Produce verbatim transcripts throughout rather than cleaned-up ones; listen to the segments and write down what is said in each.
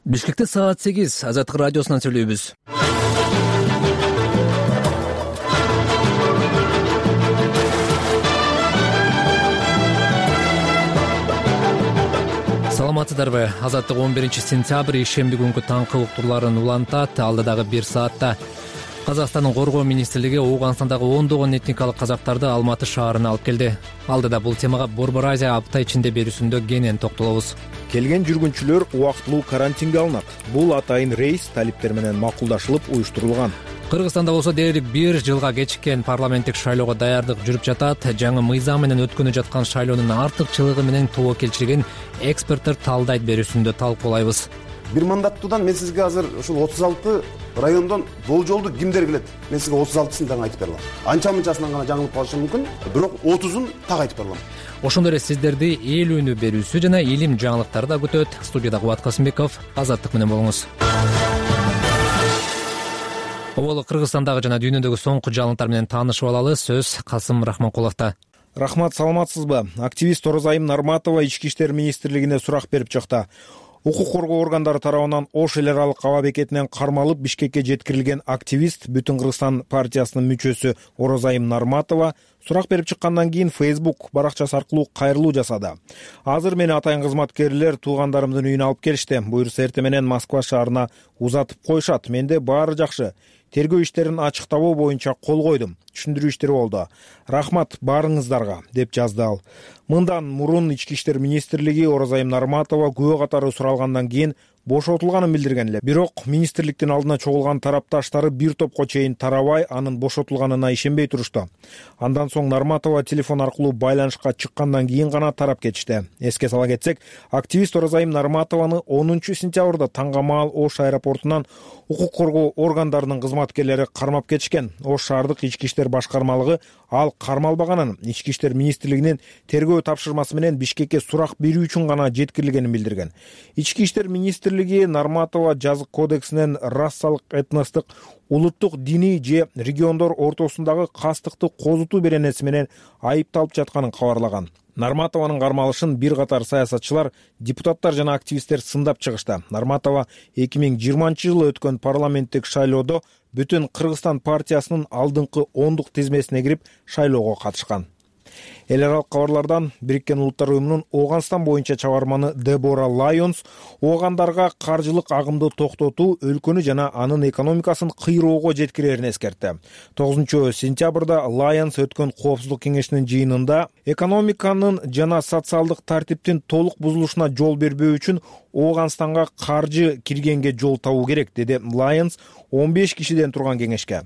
Бишкекте саат сегиз Азаттык радиосунан сүйлөйбүз. Саламатсыздарбы? Азаттык он биринчи сентябрь ишемби күнкү таңкы уктурларын улантат. Алдыдагы бир саатта Казакстандын Коргоо министрлиги Ооганстандагы ондогон этникалык казактарды Алматы шаарына алып келди. Алдыда бул темага Борбор Азия апта ичинде берүүсүндө кенен токтолобуз. Келген жүргүнчүлөр убактылуу карантинге алынат. Бул атайын рейс талиптер менен макулдашылып уюштурулган. Кыргызстанда болсо дээрлик бир жылга кечиккен парламенттик шайлоого даярдык жүрүп жатат. Жаңы мыйзам менен өткөнү жаткан шайлоонун артыкчылыгы менен тобокелчилигин эксперттер талдайт берүүсүндө талкуулайбыз. Бир мандаттуудан мен сизге азыр ушул отуз алты райондон болжолду кимдер келет? Мен сизге отуз алтысын так айтып бере алам. Анча мынчасынан гана жаңылып калышым мүмкүн, бирок отузун так айтып бере алам. Ошондой эле сиздерди элүүнү берүүсү жана илим жаңылыктары да күтөт. Студияда Кубат Касымбеков, Азаттык менен болуңуз. Оболу Кыргызстандагы жана дүйнөдөгү соңку жаңылыктар менен таанышып алалы. Сөз Касым Рахманкуловдо. Рахмат, саламатсызбы? Активист Орозайым Нарматова Ички иштер министрлигине сурак берип чыкты. Укук коргоо органдары тарабынан Ош эл аралык аба бекетинен кармалып Бишкекке жеткирилген активист Бүтүн Кыргызстан партиясынын мүчөсү Орозайым Нарматова сурак берип чыккандан кийин Facebook баракчасы аркылуу кайрылуу жасады. Азыр мени атайын кызматкерлер туугандарымдын үйүнө алып келишти. Буюрса эртең менен Москва шаарына узатып коюшат. Менде баары жакшы. Тергөө иштерин ачыктабоо боюнча кол койдум. Түшүндүрүү иштери болду. Рахмат баарыңыздарга, деп жазды ал. Мындан мурун Ички иштер министрлиги Орозайым Нарматова күбө катары суралгандан кийин бошотулганын билдирген эле. Бирок министрликтин алдына чогулган тарапташтары бир топко чейин тарабай, анын бошотулганына ишенбей турушту. Андан соң Нарматова телефон аркылуу байланышка чыккандан кийин гана тарап кетишти. Эске сала кетсек, активист Орозайым Нарматованы онунчу сентябрда таңгамаал Ош аэропортунан укук коргоо органдарынын кызматкерлери кармап кетишкен. Ош шаардык ички иштер башкармалыгы ал кармалбаганын, ички иштер министрлигинин тергөө тапшырмасы менен Бишкекке сурак берүү үчүн гана жеткирилгенин билдирген. Ички иштер министрлиги Нарматова жазык кодексинен рассалык, этностук, улуттук, диний же региондор ортосундагы кастыкты козутуу беренеси менен айыпталып жатканын кабарлаган. Нарматованын кармалышын бир катар саясатчылар, депутаттар жана активисттер сындап чыгышты. Нарматова эки миң жыйырманчы жылы өткөн парламенттик шайлоодо Бүтүн Кыргызстан партиясынын алдыңкы ондук тизмесине кирип шайлоого катышкан. Эл аралык кабарлардан Бириккен Улуттар уюмунун Ооганстан боюнча чабарманы Дебора Лайонс оогандарга каржылык агымды токтотуу өлкөнү жана анын экономикасын кыйроого жеткирерин эскертти. тогузунчу сентябрда Лайонс өткөн Коопсуздук кеңешинин жыйынында экономиканын жана социалдык тартиптин толук бузулушуна жол бербөө үчүн Ооганстанга каржы киргенге жол табуу керек, деди Лайонс он беш кишиден турган кеңешке.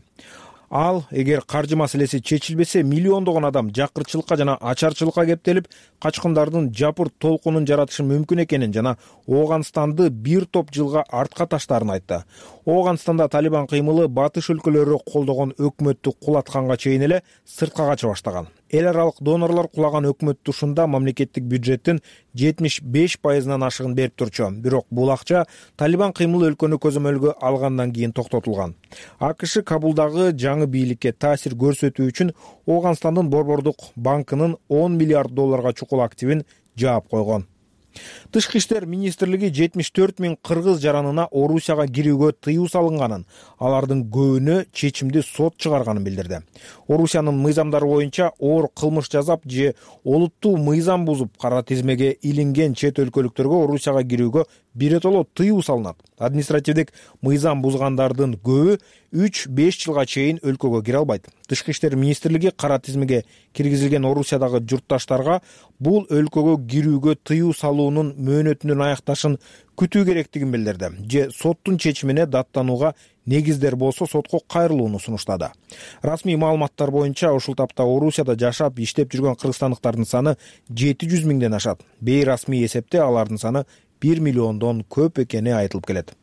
Ал, эгер каржы маселеси чечилбесе, миллиондогон адам жакырчылыкка жана ачарчылыкка кептелип, качкындардын жапыр толкунун жаратышы мүмкүн экенин жана Ооганстанды бир топ жылга артка таштаарын айтты. Ооганстанда Талибан кыймылы батыш өлкөлөрү колдогон өкмөттү кулатканга чейин эле сыртка кача баштаган. Эл аралык донорлор кулаган өкмөт тушунда мамлекеттик бюджеттин жетимиш беш пайызынан ашыгын берип турчу. Бирок бул акча Талибан кыймылы өлкөнү көзөмөлгө алгандан кийин токтотулган. АКШ Кабулдагы жаңы бийликке таасир көрсөтүү үчүн Ооганстандын Борбордук банкынын он миллиард долларга чукул активин жаап койгон. Тышкы иштер министрлиги жетимиш төрт миң кыргыз жаранына Орусияга кирүүгө тыюу салынганын, алардын көбүнө чечимди сот чыгарганын билдирди. Орусиянын мыйзамдары боюнча оор кылмыш жасап же олуттуу мыйзам бузуп кара тизмеге илинген чет өлкөлүктөргө Орусияга кирүүгө биротоло тыюу салынат. Административдик мыйзам бузгандардын көбү үч беш жылга чейин өлкөгө кире албайт. Тышкы иштер министрлиги кара тизмеге киргизилген Орусиядагы журтташтарга бул өлкөгө кирүүгө тыюу салуунун мөөнөтүнүн аякташын күтүү керектигин билдирди. Же соттун чечимине даттанууга негиздер болсо сотко кайрылууну сунуштады. Расмий маалыматтар боюнча ушул тапта Орусияда жашап иштеп жүргөн кыргызстандыктардын саны жети жүз миңден ашат. Бейрасмий эсепте алардын саны бир миллиондон көп экени айтылып келет.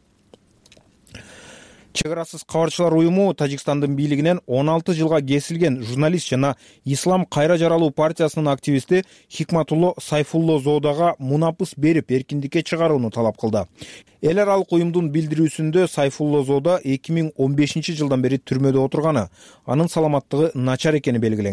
Чек арасыз кабарчылар уюму Тажикстандын бийлигинен он алты жылга кесилген журналист жана Ислам кайра жаралуу партиясынын активисти Хикматулло Сайфулло Зоодага мунапыс берип эркиндикке чыгарууну талап кылды. Эл аралык уюмдун билдирүүсүндө Сайфулло Зоодо эки миң он бешинчи жылдан бери түрмөдө отурганы, анын саламаттыгы начар экени белгиленген.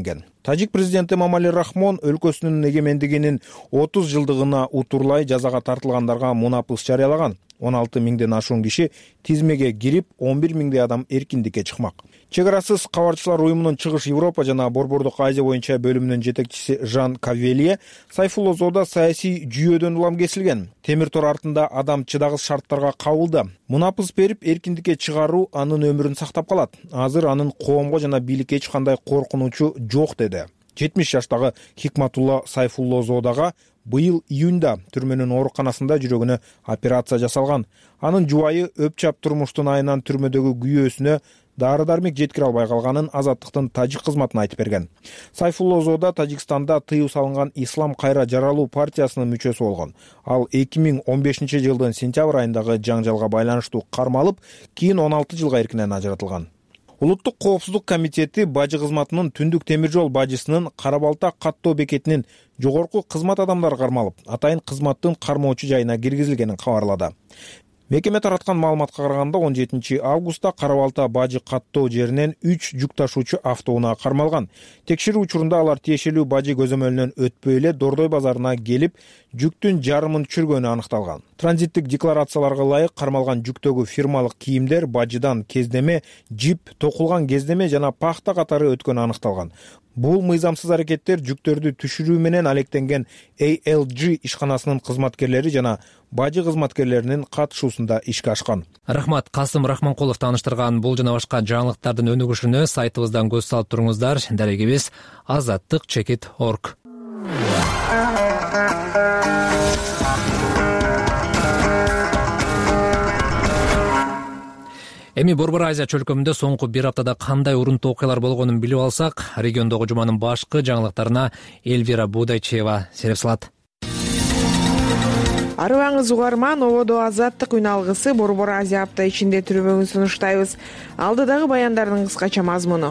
Тажик президенти Эмомали Рахмон өлкөсүнүн эгемендигинин отуз жылдыгына утурлай жазага тартылгандарга мунапыс жарыялаган. он алты миңден ашуун киши тизмеге кирип, он бир миңдей адам эркиндикке чыкмак. Чек арасыз кабарчылар уюмунун Чыгыш Европа жана Борбордук Азия боюнча бөлүмүнүн жетекчиси Жан Кавелие Сайфуллозоодо саясий жүйөдөн улам кесилген. Темир тор артында адам чыдагыс шарттарга кабылды. Мунапыс берип эркиндикке чыгаруу анын өмүрүн сактап калат. Азыр анын коомго жана бийликке эч кандай коркунучу жок деди. жетимиш жаштагы Хикматулла Сайфуллозоодага быйыл июнда түрмөнүн ооруканасында жүрөгүнө операция жасалган. Анын жубайы өпчап турмуштун айынан түрмөдөгү күйөөсүнө дары-дармек жеткире албай калганын Азаттыктын тажик кызматына айтып берген. Сайфуллозоодо Тажикстанда тыюу салынган Ислам кайра жаралуу партиясынын мүчөсү болгон. Ал эки миң он бешинчи жылдын сентябрь айындагы жаңжалга байланыштуу кармалып, кийин он алты жылга эркинен ажыратылган. Улуттук коопсуздук комитети бажы кызматынын Түндүк темир жол бажысынын Кара Балта каттоо бекетинин жогорку кызмат адамдары кармалып, атайын кызматтын кармоочу жайына киргизилгенин кабарлады. Мекеме тараткан маалыматка караганда он жетинчи августта Кара Балта бажы каттоо жеринен үч жүк ташуучу автоунаа кармалган. Текшерүү учурунда алар тиешелүү бажы көзөмөлүнөн өтпөй эле Дордой базарына келип, жүктүн жарымын түшүргөнү аныкталган. Транзиттик декларацияларга ылайык кармалган жүктөгү фирмалык кийимдер бажыдан кездеме, жип, токулган кездеме жана пахта катары өткөнү аныкталган. Бул мыйзамсыз аракеттер жүктөрдү түшүрүү менен алектенген эй эл джи ишканасынын кызматкерлери жана бажы кызматкерлеринин катышуусунда ишке ашкан. Рахмат, Касым Рахманкулов тааныштырган бул жана башка жаңылыктардын өнүгүшүнө сайтыбыздан көз салып туруңуздар. Дарегибиз азаттык чекит точка орг. Эми Борбор Азия чөлкөмүндө соңку бир аптада кандай урунтуу окуялар болгонун билип алсак, региондогу жуманын башкы жаңылыктарына Эльвира Будайчева сереп салат. Арыбаңыз угарман, ободо азаттык үн алгысы Борбор Азия апта ичинде түрбөңүн сунуштайбыз. Алдыдагы баяндардын кыскача мазмуну.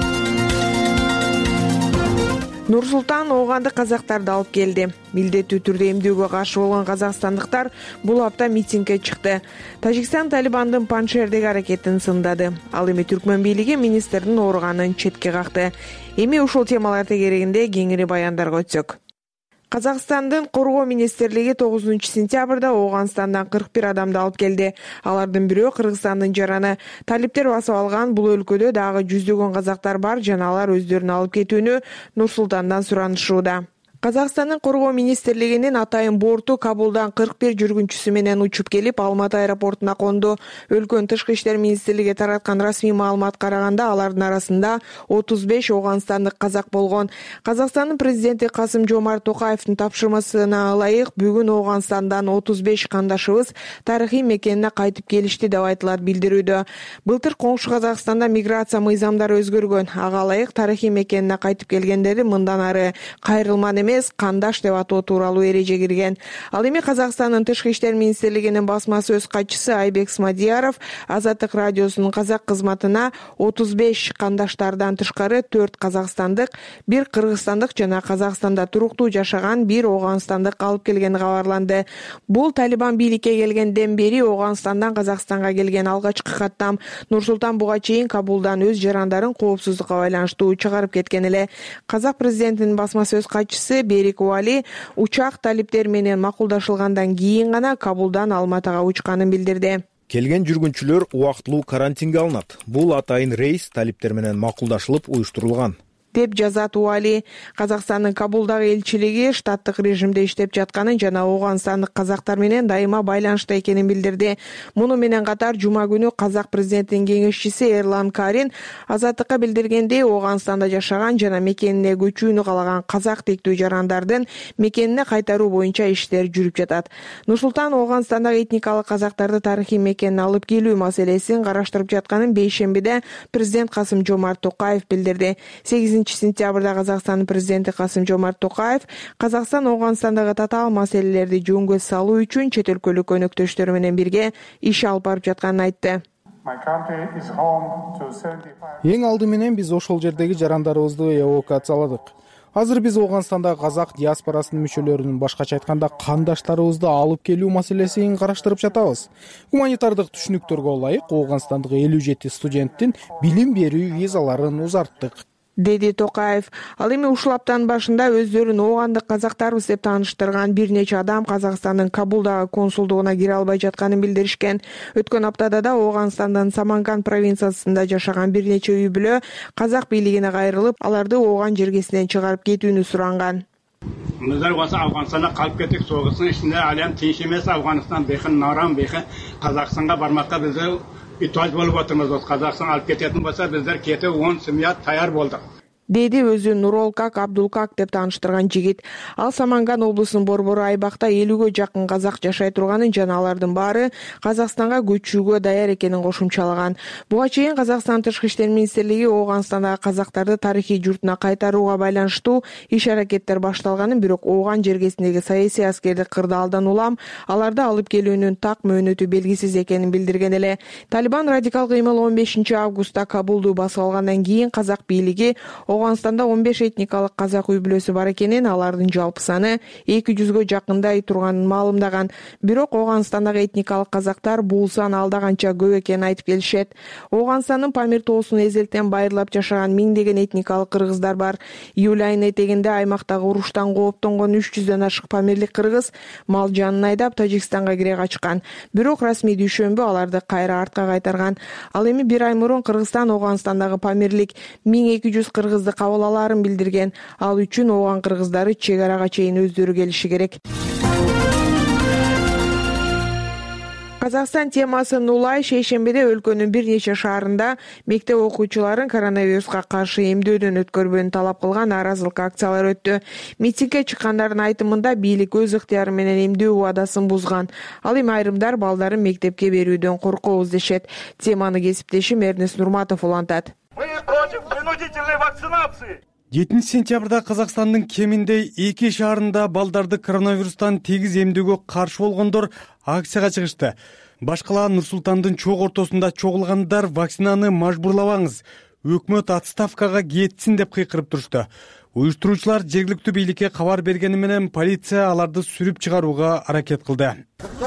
Нур-Султан оогандык казактарды алып келди. Милдеттүү түрдө эмдөөгө каршы болгон казакстандыктар бул апта митингге чыкты. Тажикстан Талибандын Паншердеги аракетин сындады. Ал эми Түркмөн бийлиги министрдин ооруганын четке какты. Эми ушул темалар тегерегинде кеңири баяндарга өтсөк. Казакстандын Коргоо министрлиги тогузунчу сентябрда Ооганстандан кырк бир адамды алып келди. Алардын бирөө Кыргызстандын жараны. Талиптер басып алган бул өлкөдө дагы жүздөгөн казактар бар жана алар өздөрүн алып кетүүнү Нур-Султандан суранышууда. Казакстандын Коргоо министрлигинин атайын борту Кабулдан кырк бир жүргүнчүсү менен учуп келип, Алматы аэропортуна конду. Өлкөнүн тышкы иштер министрлиги тараткан расмий маалымат караганда, алардын арасында отуз беш ооганстандык казак болгон. Казакстандын президенти Касым Жомарт Токаевдин тапшырмасына ылайык бүгүн Ооганстандан отуз беш кандашыбыз тарыхый мекенине кайтып келишти деп айтылат билдирүүдө. Былтыр коңшу Казакстанда миграция мыйзамдары өзгөргөн. Ага ылайык тарыхый мекенине кайтып келгендери мындан ары кайрылман эмес, кандаш деп атоо тууралуу эреже кирген. Ал эми Казакстандын тышкы иштер министрлигинин басма сөз катчысы Айбек Смадияров Азаттык радиосунун казак кызматына отуз беш кандаштардан тышкары төрт казакстандык, бир кыргызстандык жана Казакстанда туруктуу жашаган бир ооганстандык алып келгени кабарланды. Бул Талибан бийликке келгенден бери Ооганстандан Казакстанга келген алгачкы каттам. Нур-Султан буга чейин Кабулдан өз жарандарын коопсуздукка байланыштуу чыгарып кеткен эле. Казак президентинин басма сөз катчысы Берик Уали учак талиптер менен макулдашылгандан кийин гана Кабулдан Алматыга учканын билдирди. Келген жүргүнчүлөр убактылуу карантинге алынат. Бул атайын рейс талиптер менен макулдашылып уюштурулган деп жазат Уали. Казакстандын Кабулдагы элчилиги штаттык режимде иштеп жатканын жана ооганстандык казактар менен дайыма байланышта экенин билдирди. Муну менен катар жума күнү казак президентинин кеңешчиси Эрлан Карин Азаттыкка билдиргендей, Ооганстанда жашаган жана мекенине көчүүнү калаган казак тектүү жарандардын мекенине кайтаруу боюнча иштер жүрүп жатат. Нур-Султан Ооганстандагы этникалык казактарды тарыхый мекенине алып келүү маселесин караштырып жатканын бейшембиде президент Касым Жомарт Токаев билдирди. сегизинчи сентябрда Казакстандын президенти Касым Жомарт Токаев Казакстан Ооганстандагы татаал маселелерди жөнгө салуу үчүн чет өлкөлүк өнөктөштөрү менен бирге иш алып барып жатканын айтты. Эң алды менен биз ошол жердеги жарандарыбызды эвакуацияладык. Азыр биз Ооганстандагы казак диаспорасынын мүчөлөрүнүн, башкача айтканда кандаштарыбызды алып келүү маселесин караштырып жатабыз. Гуманитардык түшүнүктөргө ылайык Ооганстандагы элүү жети студенттин билим берүү визаларын узарттык. деди Токаев. Ал эми ушул аптанын башында өздөрүн оогандык казактарбыз деп тааныштырган бир нече адам Казакстандын Кабулдагы консулдугуна кире албай жатканын билдиришкен. Өткөн аптада да Ооганстандын Саманган провинциясында жашаган бир нече үй бүлө казак бийлигине кайрылып, аларды ооган жергесинен чыгарып кетүүнү суранган. Bizler olsa Afganistan'a kalıp gittik, soğusun içinde alem tinç emesi Afganistan bekin, Naran bekin, Kazakistan'a varmakta bize ihtiyaç bulup oturmaz. Kazakistan alıp getetin olsa bizler kete on simyat tayar bulduk. Деди өзү Нуролкак Абдулкак деп тааныштырган жигит. Ал Саманган облусунун Борбору айбакта элүүгө жакын казак жашай турганын жана алардын баары Казакстанга көчүүгө даяр экенин кошумчалаган. Буга чейин Казакстан Тышкы иштер министрлиги Ооганстандагы казактарды тарыхый журтуна кайтарууга байланыштуу иш-аракеттер башталганын, бирок ооган жергесиндеги саясий аскерди кырдаалдан улам аларды алып келүүнүн так мөөнөтү белгисиз экенин билдирген эле. Талибан радикал кыймыл он бешинчи августта Кабулду басып алгандан кийин казак бийлиги Ооганстанда он беш этникалык казак үй бүлөсү бар экенин, алардын жалпы саны эки жүзгө жакындай турганын маалымдаган. Бирок Ооганстандагы этникалык казактар бул сан алда канча көп экенин айтып келишет. Ооганстандын Памир тоосун эзелтен байырлап жашаган миңдеген этникалык кыргыздар бар. Июль айынын этегинде аймактагы уруштан кооптонгон үч жүздөн ашык памирлик кыргыз мал жанын айдап Тажикстанга кире качкан. Бирок расмий дүйшөмбү аларды кайра артка кайтарган. Ал эми бир ай мурун Кыргызстан Ооганстандагы памирлик миң эки жүз кыргызды кабыл алаарын билдирген. Ал үчүн ооган кыргыздары чек арага чейин өздөрү келиши керек. Казакстан темасын улай шейшембиде өлкөнүн бир нече шаарында мектеп окуучуларын коронавируска каршы эмдөөдөн өткөрбөөнү талап кылган нааразылык акциялары өттү. Митингге чыккандардын айтымында бийлик өз ыктыяры менен эмдөө убадасын бузган. Ал эми айрымдар балдарын мектепке берүүдөн коркобуз дешет. Теманы кесиптешим Эрнест Нурматов улантат. Мы против принудительной вакцинации. жетинчи сентябрда Казакстандын кеминде эки шаарында балдарды коронавирустан тегиз эмдөөгө каршы болгондор акцияга чыгышты. Башкала Нур-Султандын чогуу ортосунда чогулгандар вакцинаны мажбурлабаңыз, өкмөт отставкага кетсин деп кыйкырып турушту. Уюштуруучулар жергиликтүү бийликке кабар бергени менен полиция аларды сүрүп чыгарууга аракет кылды.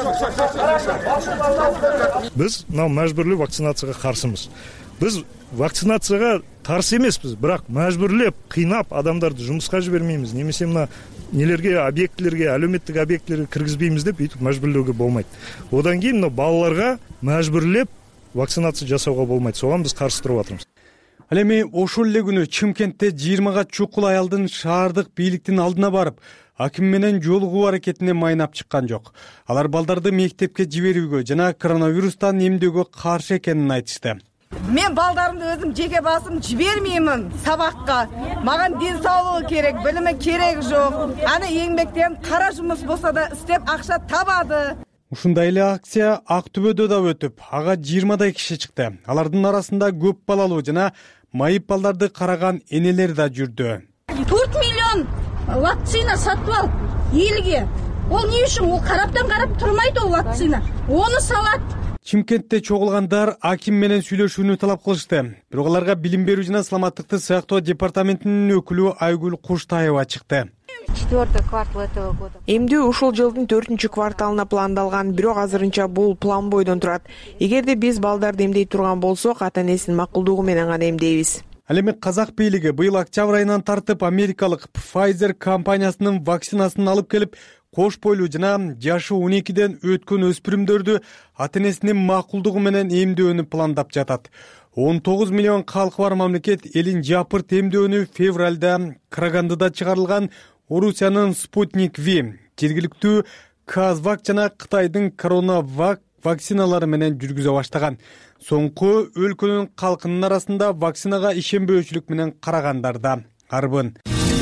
Биз мына мажбурлуу вакцинацияга каршымыз. Биз вакцинацияга каршы эмеспиз, бирок мажбурлеп, кыйнап адамдарды жумушка жибермейбиз. Немесе мына нелерге, объектлерге, әлеуметтик объектлерге киргизбейбиз деп бүтүп мажбурлоого болмойт. Одан кийин мына балаларга мажбурлеп вакцинация жасоого болмойт. Соган биз каршы туруп атабыз. Ал эми ошол эле күнү Чымкентте жыйырмага чукул аялдын шаардык бийликтин алдына барып, аким менен жолугуу аракетине майнап чыккан жок. Алар балдарды мектепке жиберүүгө жана коронавирустан эмдөөгө каршы экенин айтышты. Мен балдарымды өзім жеке басым жібермеймін сабаққа. Маған денсаулығы керек, білімі керек жоқ. Аны еңбектен қара жұмыс болса да істеп ақша табады. Ушундай эле акция Ак-Түбөдө да өтүп, ага жыйырмадай киши чыкты. Алардын арасында көп балалуу жана майып балдарды караган энелер да жүрдү. төрт миллион вакцина сатып ал элге. Ол не үчүн? Ол караптан карап турмайт ол вакцина. Оны салат. Чымкентте чогулгандар аким менен сүйлөшүүнү талап кылышты. Бирок аларга билим берүү жана саламаттыкты сактоо департаментинин өкүлү Айгүл Куштаева чыкты. четвёртый квартал этого года. Эмдөө ушул жылдын төртүнчү кварталына пландалган, бирок азырынча бул план бойдон турат. Эгерде биз балдарды эмдей турган болсок, ата-энесинин макулдугу менен гана эмдейбиз. Ал эми казак бийлиги быйыл октябрь айынан тартып Америкалык Pfizer компаниясынын вакцинасын алып келип, кош бойлуу жана жашы он экиден өткөн өспүрүмдөрдү ата-энесинин макулдугу менен эмдөөнү пландап жатат. он тогуз миллион калкы бар мамлекет элин жапырт эмдөөнү февралда Карагандыда чыгарылган Орусиянын Спутник V, жергиликтүү Казвак жана Кытайдын Коронавак вакциналары менен жүргүзө баштаган. Соңку өлкөнүн калкынын арасында вакцинага ишенбөөчүлүк менен карагандар да арбын.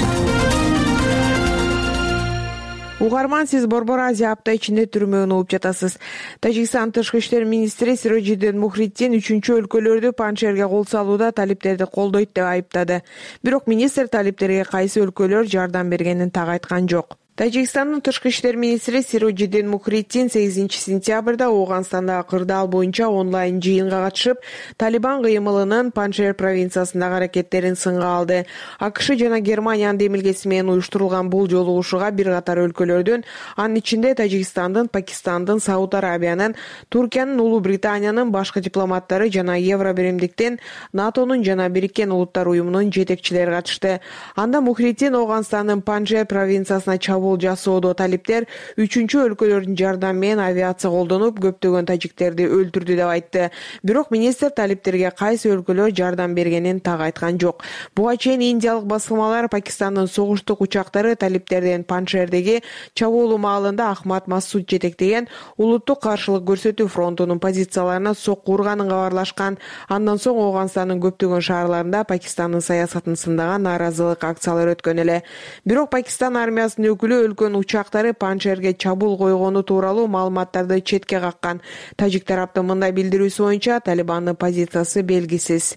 Угарман, сиз Борбор Азия апта ичинде түрмөгүн угуп жатасыз. Тажикстан Тышкы иштер министри Сироджиддин Мухриддин үчүнчү өлкөлөрдү панчерге кол салууда талиптерди колдойт деп айыптады. Бирок министр талиптерге кайсы өлкөлөр жардам бергенин так айткан жок. Тажикстандын тышкы иштер министри Сироджиддин Мухриддин сегизинчи сентябрда Ооганстандагы кырдаал боюнча онлайн жыйынга катышып, Талибан кыймылынын Панжшер провинциясындагы аракеттерин сынга алды. АКШ жана Германиянын демилгеси менен уюштурулган бул жолугушууга бир катар өлкөлөрдүн, анын ичинде Тажикстандын, Пакистандын, Сауд Арабиянын, Туркиянын, Улуу Британиянын башкы дипломаттары жана Евро биримдиктин, НАТОнун жана Бириккен Улуттар уюмунун жетекчилери катышты. Анда Мухриддин Ооганстандын Панжшер провинциясына чабуул жасоодо талиптер үчүнчү өлкөлөрдүн жардамы менен авиация колдонуп, көптөгөн тажиктерди өлтүрдү деп айтты. Бирок министр талиптерге кайсы өлкөлөр жардам бергенин так айткан жок. Буга чейин индиялык басылмалар Пакистандын согуштук учактары талиптерден Панжшердеги чабуулу маалында Ахмад Масуд жетектеген улуттук каршылык көрсөтүү фронтунун позицияларына сокку урганын кабарлашкан. Андан соң Ооганстандын көптөгөн шаарларында Пакистандын саясатын сындаган нааразылык акциялары өткөн эле. Бирок Пакистан армиясынын өкүлү өлкөнүн учактары Панжшерге чабуул койгону тууралуу маалыматтарды четке каккан. Тажик тараптын мындай билдирүүсү боюнча Талибандын позициясы белгисиз.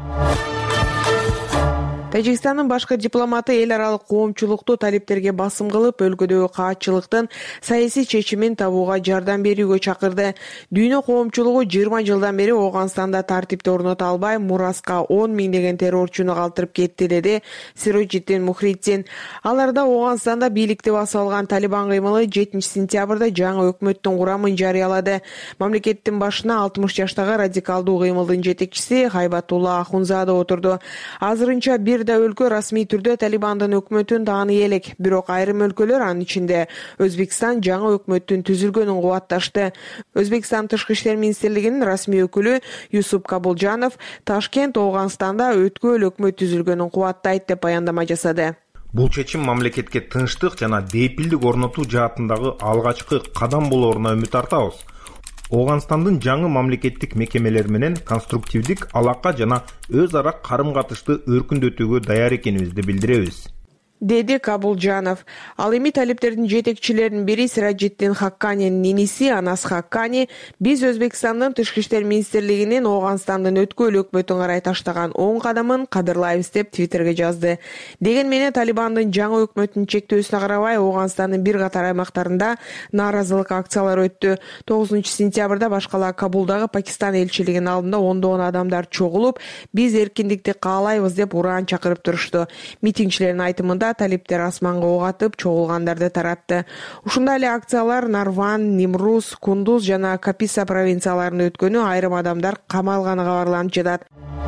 Тажикстандын башкы дипломаты эл аралык коомчулукту талиптерге басым кылып, өлкөдөгү каатчылыктын саясий чечимин табууга жардам берүүгө чакырды. Дүйнө коомчулугу жыйырма жылдан бери Ооганстанда тартипти орното албай, мураска он миңдеген террорчуну калтырып кетти, деди Сироджиддин Мухриддин. Аларда Ооганстанда бийликти басып алган Талибан кыймылы жетинчи сентябрда жаңы өкмөттүн курамын жарыялады. Мамлекеттин башына алтымыш жаштагы радикалдуу кыймылдын жетекчиси Хайбатулла Ахунзада отурду. Азырынча бир да өлкө расмий түрдө Талибандын өкмөтүн тааный элек, бирок айрым өлкөлөр, анын ичинде Өзбекстан, жаңы өкмөттүн түзүлгөнүн кубатташты. Өзбекстан тышкы иштер министрлигинин расмий өкүлү Юсуп Кабулжанов Ташкент Ооганстанда өткөл өкмөт түзүлгөнүн кубаттайт деп баяндама жасады. Бул чечим мамлекетке тынчтык жана бейпилдик орнотуу жаатындагы алгачкы кадам болооруна үмүт артабыз. Ооганстандын жаңы мамлекеттик мекемелери менен конструктивдик алака жана өз ара карым-катышты өркүндөтүүгө даяр экенибизди билдиребиз, деди Кабулжанов. Ал эми талиптердин жетекчилеринин бири Сироджиддин Хакканинин иниси Анас Хаккани биз Өзбекстандын тышкы иштер министрлигинин Ооганстандын өткөл өкмөтүн карай таштаган оң кадамын кадырлайбыз деп Твиттерге жазды. Деген менен Талибандын жаңы өкмөтүнүн чектөөсүнө карабай Ооганстандын бир катар аймактарында нааразылык акциялары өттү. тогузунчу сентябрда башкала Кабулдагы Пакистан элчилигинин алдында ондогон адамдар чогулуп, биз эркиндикти каалайбыз деп ураан чакырып турушту. Митингчилердин айтымында талиптер асманга ок атып, чогулгандарды таратты. Ушундай эле акциялар Нарван, Нимрус, Кундуз жана Каписа провинцияларында өткөнү, айрым адамдар камалганы кабарланып жатат.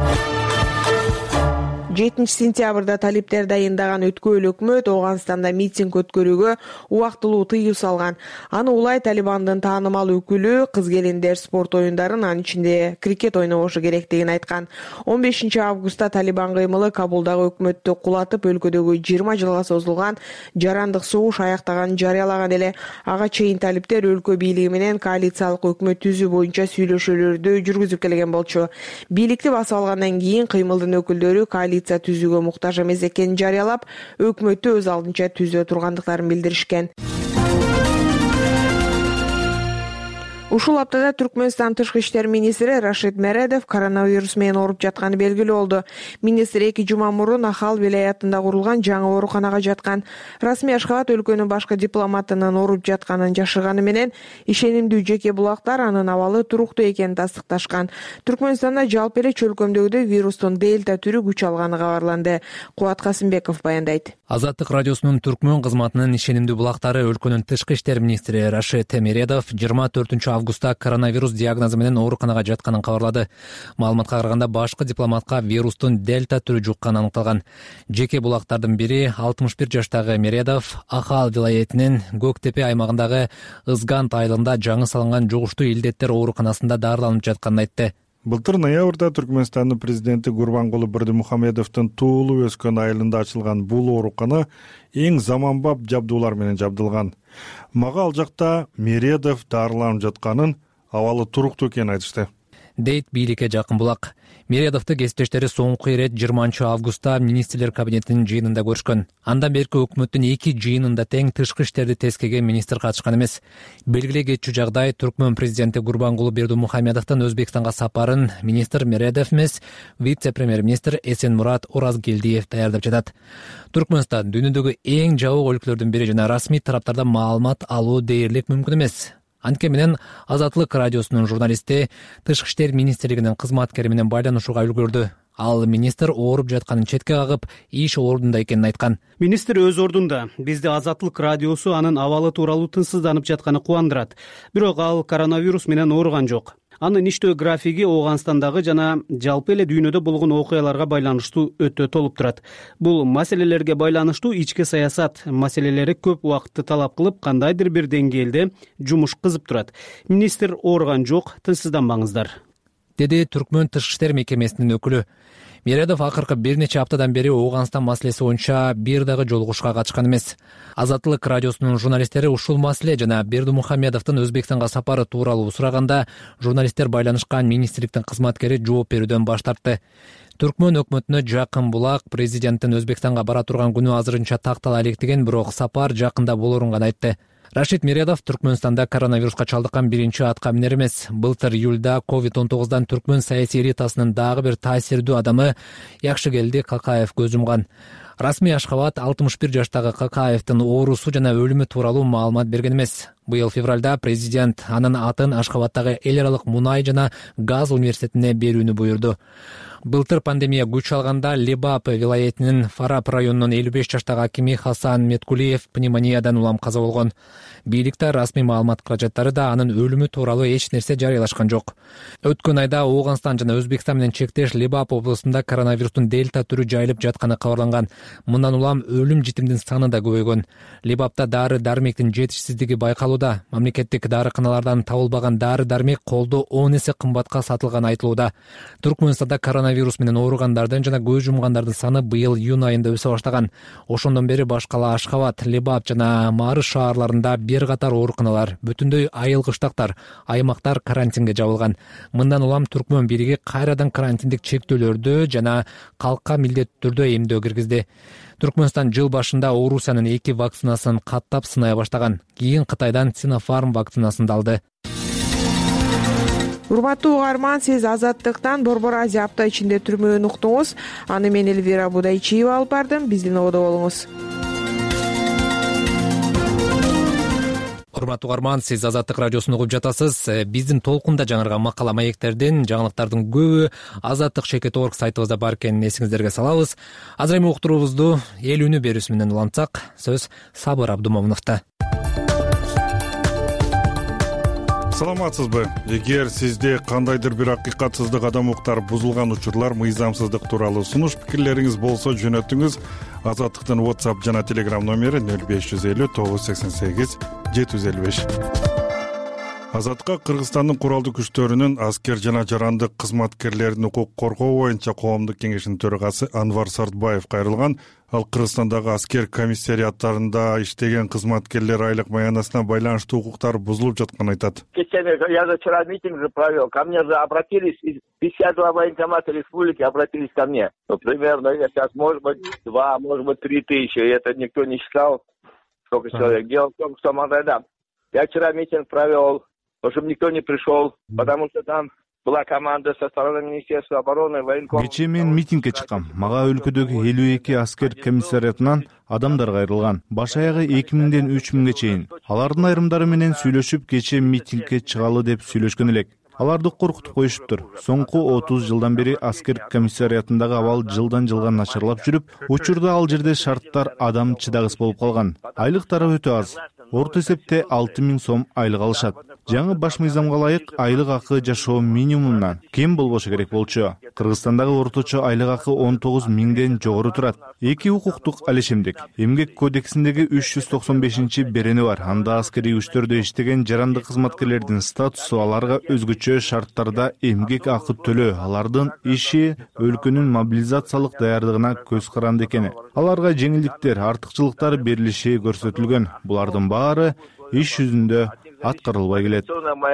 жетинчи сентябрда талиптер дайындаган өткөл өкмөт Ооганстанда митинг өткөрүүгө убактылуу тыюу салган. Аны улай Талибандын таанымал өкүлү кыз келиндер спорт оюндарын, анын ичинде крикет ойнобошу керектигин айткан. он бешинчи августта Талибан кыймылы Кабулдагы өкмөттү кулатып, өлкөдөгү жыйырма жылга созулган жарандык согуш аяктаганын жарыялаган эле. Ага чейин талиптер өлкө бийлиги менен коалициялык өкмөт түзүү боюнча сүйлөшүүлөрдү жүргүзүп келген болчу. Бийликти басып алгандан кийин кыймылдын өкүлдөрү коалиция түзүүгө муктаж эмес экенин жарыялап, өкмөттү өз алдынча түзө тургандыктарын билдиришкен. Ушул аптада Түркмөнстан тышкы иштер министри Рашид Мередов коронавирус менен ооруп жатканы белгилүү болду. Министр эки жума мурун Ахал вилаятында курулган жаңы ооруканага жаткан. Расмий Ашхабад өлкөнүн башкы дипломатынын ооруп жатканын жашырганы менен ишенимдүү жеке булактар анын абалы туруктуу экенин тастыкташкан. Түркмөнстанда жалпы эле чөлкөмдөгүдө вирустун дельта түрү күч алганы кабарланды. Кубат Касымбеков баяндайт. Азаттык радиосунун Түркмөн кызматынын ишенимдүү булактары өлкөнүн тышкы иштер министри Рашид Мередов жыйырма төртүнчү августта коронавирус диагнозу менен ооруканага жатканын кабарлады. Маалыматка караганда башкы дипломатка вирустун дельта түрү жукканы аныкталган. Жеке булактардын бири алтымыш бир жаштагы Мередов Ахал вилаятынын Көктепе аймагындагы Ызгант айылында жаңы салынган жугуштуу илдеттер ооруканасында дарыланып жатканын айтты. Былтыр ноябрда Түркмөнстандын президенти Гурбангулы Бердимухамедовдун туулуп өскөн айылында ачылган бул оорукана эң заманбап жабдуулар менен жабдылган. Мага ал жакта Мередов дарыланып жатканын, абалы туруктуу экенин айтышты. дейт бийликке жакын булак. Мередовду кесиптештери соңку ирет жыйырманчы августта министрлер кабинетинин жыйынында көрүшкөн. Андан берки өкмөттүн эки жыйынында тең тышкы иштерди тескеге министр катышкан эмес. Белгилей кетчү жагдай Түркмөн президенти Гурбангулы Бердимухамедовдун Өзбекстанга сапарын министр Мередов эмес, вице-премьер-министр Эсенмурат Оразгелдиев даярдап жатат. Түркмөнстан дүйнөдөгү эң жабык өлкөлөрдүн бири жана расмий тараптардан маалымат алуу дээрлик мүмкүн эмес. Анткени менен Азаттык радиосунун журналисти Тышкы иштер министрлигинин кызматкери менен байланышууга үлгүрдү. Ал министр ооруп жатканын четке кагып, иш ордунда экенин айткан. Министр өз ордунда. Бизди Азаттык радиосу анын абалы тууралуу тынчсызданып жатканы кубандырат. Бирок ал коронавирус менен ооруган жок. Анын иштөө графиги Ооганстандагы жана жалпы эле дүйнөдө болгон окуяларга байланыштуу өтө толуп турат. Бул маселелерге байланыштуу ички саясат маселелери көп убакытты талап кылып, кандайдыр бир деңгээлде жумуш кызып турат. Министр ооруган жок, тынчсызданбаңыздар, деди Түркмөн тышкы иштер мекемесинин өкүлү. Мередов акыркы бир нече аптадан бери Ооганстан маселеси боюнча бир дагы жолугушууга катышкан эмес. Азаттык радиосунун журналисттери ушул маселе жана Бердимухамедовдун Өзбекстанга сапары тууралуу сураганда журналисттер байланышкан министрликтин кызматкери жооп берүүдөн баш тартты. Түркмөн өкмөтүнө жакын булак президенттин Өзбекстанга бара турган күнү азырынча тактала электеген, бирок сапар жакында болорун гана айтты. Рашид Мередов Түркмөнстанда коронавируска чалдыккан биринчи атка минер эмес. Былтыр июлда ковид он тогуздан Түркмөн саясий элитасынын дагы бир таасирдүү адамы Якшыгелди Какаев көз жумган. Расмий Ашхабад алтымыш бир жаштагы Какаевдин оорусу жана өлүмү тууралуу маалымат берген эмес. Быйыл февралда президент анын атын Ашхабаддагы эл аралык мунай жана газ университетине берүүнү буйрду. Былтыр пандемия күч алганда Лебап вилаятынын Фараб районунун элүү беш жаштагы акими Хасан Меткулиев пневмониядан улам каза болгон. Бийликте расмий маалымат каражаттары да анын өлүмү тууралуу эч нерсе жарыялашкан жок. Өткөн айда Ооганстан жана Өзбекстан менен чектеш Лебап облусунда коронавирустун дельта түрү жайылып жатканы кабарланган. Мындан улам өлүм житимдин саны да көбөйгөн. Лебапта дары дармектин жетишсиздиги байкалууда. Мамлекеттик дарыканалардан табылбаган дары дармек колдо он эсе кымбатка сатылганы айтылууда. Түркмөнстанда коронавирус менен ооругандардын жана көз жумгандардын саны быйыл июнь айында өсө баштаган. Ошондон бери баш кала Ашхабад, Лебап жана Марыш шаарларында бир катар ооруканалар, бүтүндөй айыл кыштактар, аймактар карантинге жабылган. Мындан улам Түркмөн бийлиги кайрадан карантиндик чектөөлөрдү жана калкка милдеттүү түрдө эмдөө киргизди. Түркмөнстан жыл башында оорусиянын эки вакцинасын каттап сынай баштаган. Кийин Кытайдан Синофарм вакцинасын алды. Урматтуу угарман, сиз Азаттыктан Борбор Азия апта ичинде түрмөөнү уктуңуз. Аны мен Эльвира Будайчиева алып бардым. Биздин ободо болуңуз. Урматтуу угарман, сиз Азаттык радиосун угуп жатасыз. Биздин толкунда жаңырган макала маектердин, жаңылыктардын көбү азаттык чекит точка орг сайтыбызда бар экенин эсиңиздерге салабыз. Азыр эми уктуруубузду эл үнү берүүсү менен улантсак, сөз Сабыр Абдумомуновдо. Саламатсызбы? Эгер сизде кандайдыр бир акыйкатсыздык, адам укуктары бузулган учурлар, мыйзамсыздык тууралуу сунуш пикирлериңиз болсо жөнөтүңүз. Азаттыктын WhatsApp жана Telegram номери нөл беш жүз элүү тогуз жүз сексен сегиз жети жүз элүү беш. Азаттыкка Кыргызстандын куралдуу күчтөрүнүн аскер жана жарандык кызматкерлердин укук коргоо боюнча коомдук кеңешинин төрагасы Анвар Сартбаев кайрылган. Ал Кыргызстандагы аскер комиссариаттарында иштеген кызматкерлер айлык маянасына байланыштуу укуктары бузулуп жатканын айтат. Я же вчера митинг же провел. Ко мне же обратились из пятьдесят два военкомата республики, обратились ко мне. Ну, примерно сейчас, может быть, два, может быть, три тысячи. Это никто не считал, сколько человек. Дело в том, что да. Я вчера митинг провел, чтобы никто не пришел, потому что там была команда со стороны Министерства обороны, военкомата. Кечээ мен митингге чыккам. Мага өлкөдөгү элүү эки аскер комиссариатынан адамдар кайрылган. Баш аягы эки миңден үч миңге чейин. Алардын айрымдары менен сүйлөшүп, кечээ митингге чыгалы деп сүйлөшкөн элек. Аларды коркутуп коюшуптур. Соңку отуз жылдан бери аскер комиссариатындагы абал жылдан жылга начарлап жүрүп, учурда ал жерде шарттар адам чыдагыс болуп калган. Айлыктары өтө аз. Орто эсепте алты миң сом айлык алышат. Жаңы баш мыйзамга ылайык айлык акы жашоо минимумунан кем болбошу керек болчу. Кыргызстандагы орточо айлык акы он тогуз миңден жогору турат. Эки укуктук алешемдик. Эмгек кодексиндеги үч жүз токсон бешинчи берени бар. Анда аскерий күчтөрдө иштеген жарандык кызматкерлердин статусу, аларга өзгөчө шарттарда эмгек акы төлөө, алардын иши өлкөнүн мобилизациялык даярдыгына көз каранды экени. Аларга жеңилдиктер, артыкчылыктар берилиши көрсөтүлгөн. Булардын баары иш жүзүндө аткарылбай келет.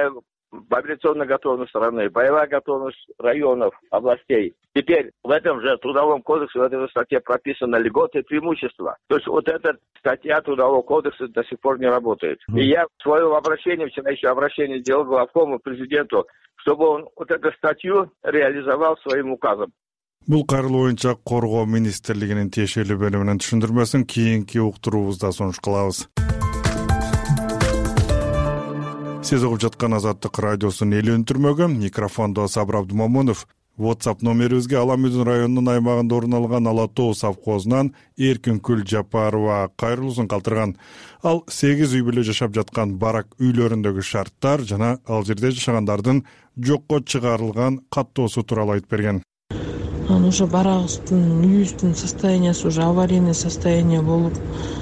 мобилизационной готовность страны, боевая готовность районов, областей. Теперь в этом же Трудовом кодексе, в этой же статье прописано льготы и преимущества. То есть вот эта статья Трудового кодекса до сих пор не работает. И я в своем обращении, вчера еще обращение делал главкому президенту, чтобы он вот эту статью реализовал своим указом. Бул кайрылуу боюнча Коргоо министрлигинин тиешелүү бөлүмүнүн түшүндүрмөсүн кийинки уктуруубузда сунуш кылабыз. Сиз угуп жаткан Азаттык радиосунун эл өнтүрмөгү, микрофондо Сабыр Абдумомунов. WhatsApp номерибизге Ала Мүдүн районунун аймагында орун алган Ала Тоо совхозунан Эркинкүл Жапарова кайрылуусун калтырган. Ал сегиз үй бүлө жашап жаткан барак үйлөрүндөгү шарттар жана ал жерде жашагандардын жокко чыгарылган каттоосу тууралуу айтып берген. Уже барагыбыздын үйүбүздүн состояниясы уже аварийный состояние болуп,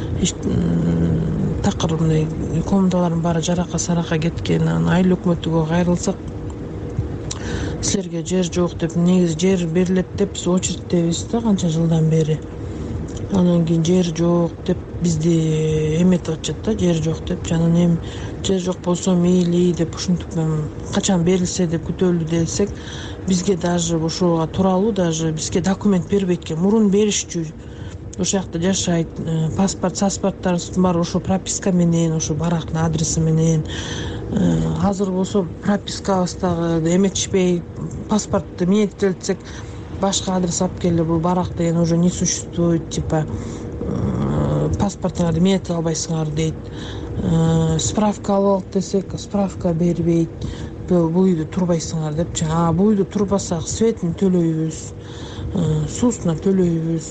такыр мындай комнаталардын баары жарака сарака кеткен. Айыл өкмөтүгө кайрылсак, силерге жер жок деп, негизи жер берилет деп биз очередтебиз да канча жылдан бери. Анан кийин жер жок деп бизди эметип атышат да, жер жок деп. Жанагы эми жер жок болсо мейли деп ушинтип качан берилсе деп күтөлү десек, бизге даже ошого тууралуу даже бизге документ бербейт экен. Мурун беришчү. Ошол жакта жашайт, паспорт, паспорттарыбыздын баары ошо прописка менен, ошо барактын адреси менен. Азыр болсо пропискабыз дагы эметишпей, паспортты менеттелтсек, башка адрес алып келе, бул барак деген уже не существует, типа паспортуңарды менете албайсыңар дейт. Справка алып десек, справка бербейт. Бул үйдө турбайсыңар деп. А бул үйдө турбасак светин төлөйбүз, суусуна төлөйбүз.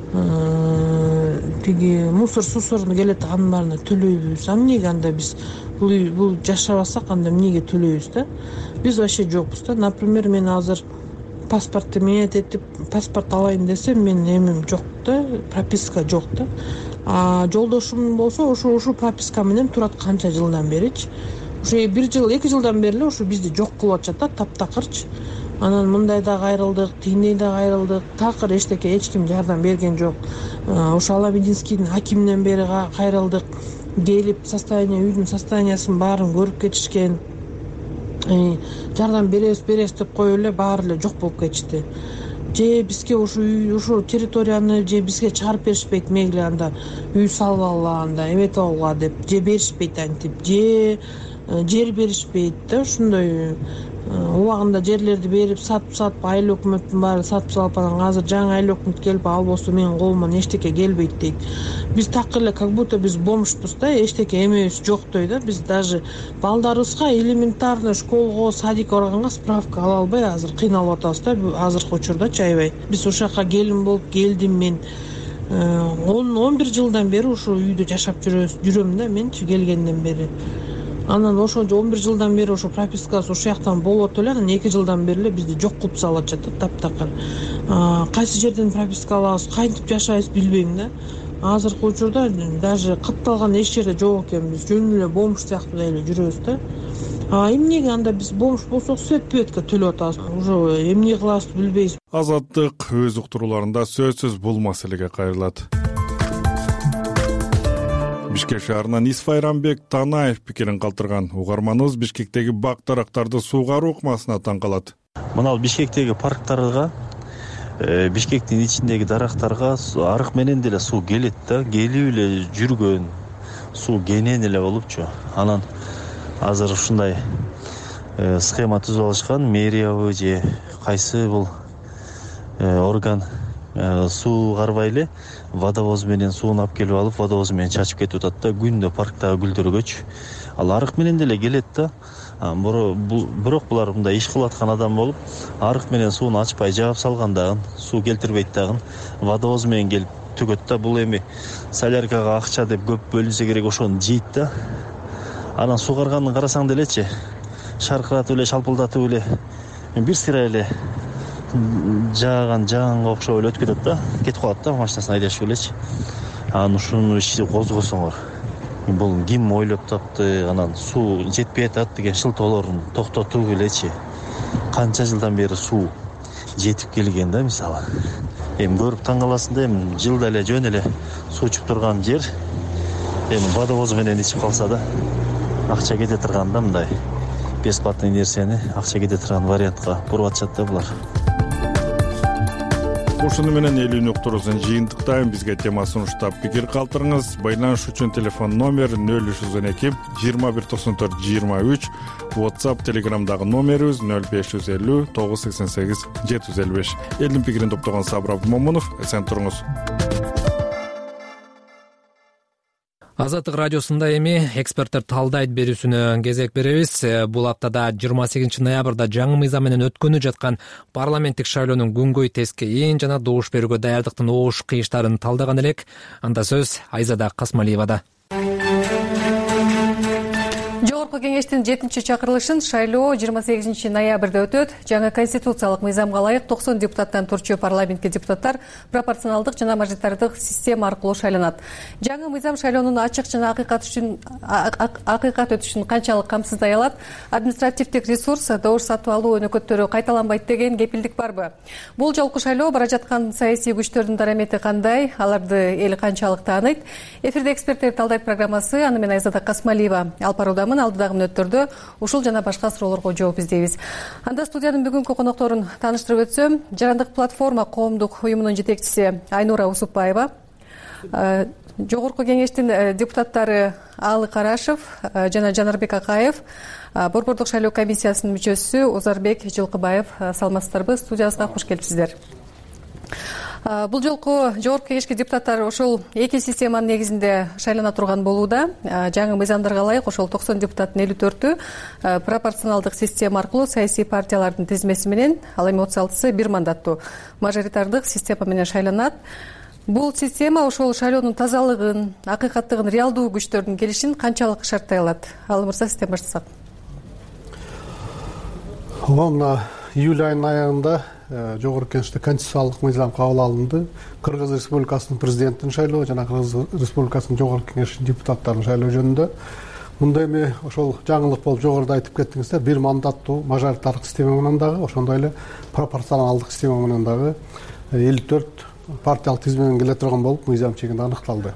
Тиги мусор сусорун келет, анын баарына төлөйбүз. А эмнеге анда биз бул бул жашабасак анда эмнеге төлөйбүз да? Биз вообще жокпуз да. Например, мен азыр паспортты менет этип, паспорт алайын десем, мен эмим жок да, прописка жок да. А жолдошум болсо, ошо ушул прописка менен турат канча жылдан беричи. Уже бир жыл, эки жылдан бери эле ошо бизди жок кылып атышат да, таптакырчы. Анан мындай да кайрылдык, тигиндей да кайрылдык. Такыр эчтеке эч ким жардам берген жок. Ошо Алабединскийдин акиминен бери кайрылдык. Келип состояние, үйдүн состояниясын баарын көрүп кетишкен. Жардам беребиз, беребиз деп коюп эле баары эле жок болуп кетишти. Же бизге ошо үй, ошо территорияны же бизге чыгарып беришпейт, мейли анда үй салып алгыла, анда эметип алгыла деп, же беришпейт антип, же жер беришпейт да, ошондой убагында жерлерди берип сатып сатып айыл өкмөттүн баары сатып салып, анан азыр жаңы айыл өкмөт келип албосо менин колуман эчтеке келбейт дейт. Биз такыр эле как будто биз бомжпуз да, эчтеке эмебиз жоктой да. Биз даже балдарыбызга элементарный школго, садикке барганга справка ала албай азыр кыйналып атабыз да, азыркы учурдачы аябай. Биз ошол жака келин болуп келдим мен. он бир жылдан бери ошо үйдө жашап жүрөм да, менчи келгенден бери. Анан ошо он бир жылдан бери ошо пропискасы ошол жактан болуп эле, анан эки жылдан бери эле бизди жок кылып салып атышат да, таптакыр. Кайсы жерден прописка алабыз, кантип жашайбыз билбейм да. Азыркы учурда даже катталган эч жерде жок экен, биз жөн эле бомж сыяктуу эле жүрөбүз да. А эмнеге анда биз бомж болсок светпетке төлөп атабыз? Уже эмне кылабызды билбейбиз. Азаттык өз уктурууларында сөзсүз бул маселеге кайрылат. Бишкек шаарынан Исфайрамбек Танаев пикирин калтырган. Угарманыбыз Бишкектеги бак дарактарды суугаруу ыкмасына таң калат. Мына Бишкектеги парктарга, Бишкектин ичиндеги дарактарга арык менен деле суу келет да, келип эле жүргөн, суу кенен эле болупчу. Анан азыр ушундай схема түзүп алышкан, мэриябы же кайсы бул орган суу карбай эле водовоз менен сууну алып келип алып, водовоз менен чачып кетип атат да, күндө парктагы гүлдөргөчү. Ал арык менен деле келет да. Бирок булар мындай иш кылып аткан адам болуп, арык менен сууну ачпай жаап салгандагын, суу келтирбейт дагы, водовоз менен келип төгөт да. Бул эми соляркага акча деп көп бөлүнсө керек, ошону жейт да. Анан суугарганын карасаң делечи, шаркыратып эле, шалпылдатып эле, бир сыйра эле жааган жаганга окшоп эле өтүп кетет да, кетип калат да, машинасын айдашып элечи. Анан ушуну ишти козгосоңор, бул ким ойлоп тапты, анан суу жетпей атат деген шылтоолорун токтотуп элечи. Канча жылдан бери суу жетип келген да, мисалы. Эми көрүп таң каласың да, эми жылда эле жөн эле суу ичип турган жер, эми водовоз менен ичип калса да, акча кете турган да, мындай бесплатный нерсени акча кете турган вариантка буруп атышат да булар. Ушуну менен элүү уктуруусун жыйынтыктайм. Бизге тема сунуштап пикир калтырыңыз. Байланыш үчүн телефон номер нөл үч жүз он эки жыйырма бир токсон төрт жыйырма үч, WhatsApp, Telegramдагы номерибиз нөл беш жүз элүү тогуз жүз сексен сегиз жети жүз элүү беш. Элдин пикирин топтогон Сабыр Абдымомунов. Эсен туруңуз. Азаттык радиосунда эми эксперттер талдайт берүүсүнө кезек беребиз. Бул аптада жыйырма сегизинчи ноябрда жаңы мыйзам менен өткөнү жаткан парламенттик шайлоонун күнгөй тескейин жана добуш берүүгө даярдыктын оош кыйыштарын талдаган элек. Анда сөз Айзада Касмалиевада. Жогорку кеңештин жетинчи чакырылышын шайлоо жыйырма сегизинчи ноябрда өтөт. Жаңы конституциялык мыйзамга ылайык токсон депутаттан турчу парламентке депутаттар пропорционалдык жана мажоритардык система аркылуу шайланат. Жаңы мыйзам шайлоонун ачык жана акыйкат үчүн акыйкат өтүшүн канчалык камсыздай алат? Административдик ресурс, добуш сатып алуу өнөкөттөрү кайталанбайт деген кепилдик барбы? Бул жолку шайлоо бара жаткан саясий күчтөрдүн дарамети кандай? Аларды эл канчалык тааныйт? Эфирде эксперттер талдайт программасы. Аны мен Айзада Касмалиева алып баруудамын. Алдыдагы мүнөттөрдө ушул жана башка суроолорго жооп издейбиз. Анда студиянын бүгүнкү конокторун тааныштырып өтсөм, Жарандык платформа коомдук уюмунун жетекчиси Айнура Усупбаева, Жогорку кеңештин депутаттары Алы Карашев жана Жанарбек Акаев, Борбордук шайлоо комиссиясынын мүчөсү Озарбек Жылкыбаев. Саламатсыздарбы? Студиябызга кош келипсиздер. Бул жолку жогорку кеңешке депутаттар ошол эки системанын негизинде шайлана турган болууда. Жаңы мыйзамдарга ылайык ошол токсон депутаттын элүү төртү пропорционалдык система аркылуу саясий партиялардын тизмеси менен, ал эми отуз алтысы бир мандаттуу мажоритардык система менен шайланат. Бул система ошол шайлоонун тазалыгын, акыйкаттыгын, реалдуу күчтөрдүн келишин канчалык шарттай алат? Алы мырза, сизден баштасак. Мына июль айынын аягында жогорку кеңеште конституциялык мыйзам кабыл алынды. Кыргыз Республикасынын президентин шайлоо жана Кыргыз Республикасынын жогорку кеңешинин депутаттарын шайлоо жөнүндө. Мында эми ошол жаңылык болуп жогоруда айтып кеттиңиздер, бир мандаттуу мажоритардык система менен дагы, ошондой эле пропорционалдык система менен дагы элүү төрт партиялык тизме менен келе турган болуп мыйзам чегинде аныкталды.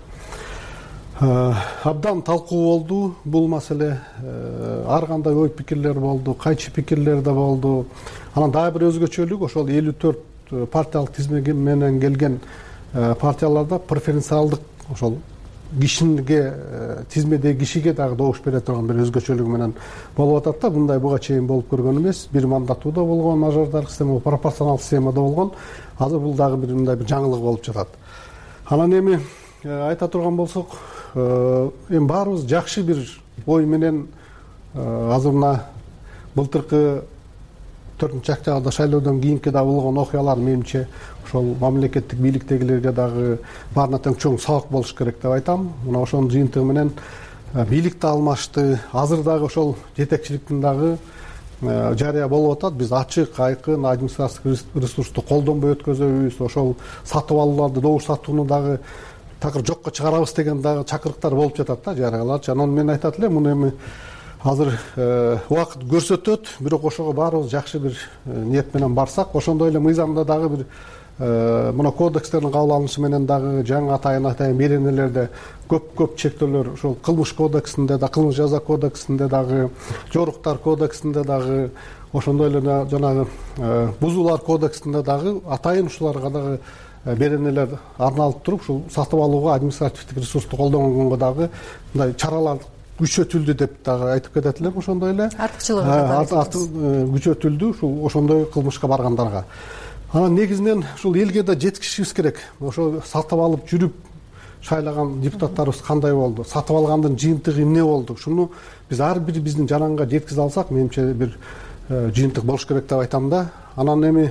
Абдан талкуу болду бул маселе. Ар кандай ой пикирлер болду, кайчы пикирлер да болду. Анан дагы бир өзгөчөлүк ошол элүү төрт партиялык тизме менен келген партияларда преференциалдык ошол кишиге, тизмедеги кишиге дагы добуш бере турган бир өзгөчөлүгү менен болуп атат да. Мындай буга чейин болуп көргөн эмес. Бир мандаттуу да болгон мажоритардык система, пропорционал системада болгон. Азыр бул дагы бир мындай бир жаңылык болуп жатат. Анан эми айта турган болсок, эми баарыбыз жакшы бир ой менен азыр мына былтыркы төртүнчү октябрда шайлоодон кийинки да болгон окуялар менимче ошол мамлекеттик бийликтегилерге дагы баарына тең чоң сабак болуш керек деп айтам. Мына ошонун жыйынтыгы менен бийлик да алмашты. Азыр дагы ошол жетекчиликтин дагы жарыя болуп атат. Биз ачык, айкын административдик ресурсту колдонбой өткөзөбүз. Ошол сатып алууларды, добуш сатууну дагы такыр жокко чыгарабыз деген дагы чакырыктар болуп жатат да, жарыялар. Анан мен айтат элем, муну эми азыр убакыт көрсөтөт, бирок ошого баарыбыз жакшы бир ниет менен барсак, ошондой эле мыйзамда дагы бир мына кодекстердин кабыл алынышы менен дагы жаңы атайын атайын беренелерде көп-көп чектөөлөр ошол кылмыш кодексинде да, кылмыш жаза кодексинде дагы, жоруктар кодексинде дагы, ошондой эле жанагы бузуулар кодексинде дагы атайын ушуларга дагы беренелер арналып туруп, ушул сатып алууга административдик ресурсту колдонгонго дагы мындай чаралар күчөтүлдү деп дагы айтып кетет элем. Ошондой эле артыкчылыгы күчөтүлдү ушул ошондой кылмышка баргандарга. Анан негизинен ушул элге да жеткизишибиз керек. Ошо сатып алып жүрүп шайлаган депутаттарыбыз кандай болду? Сатып алгандын жыйынтыгы эмне болду? Шуну биз ар бир биздин жаранга жеткизе алсак, менимче бир жыйынтык болуш керек деп айтам да. Анан эми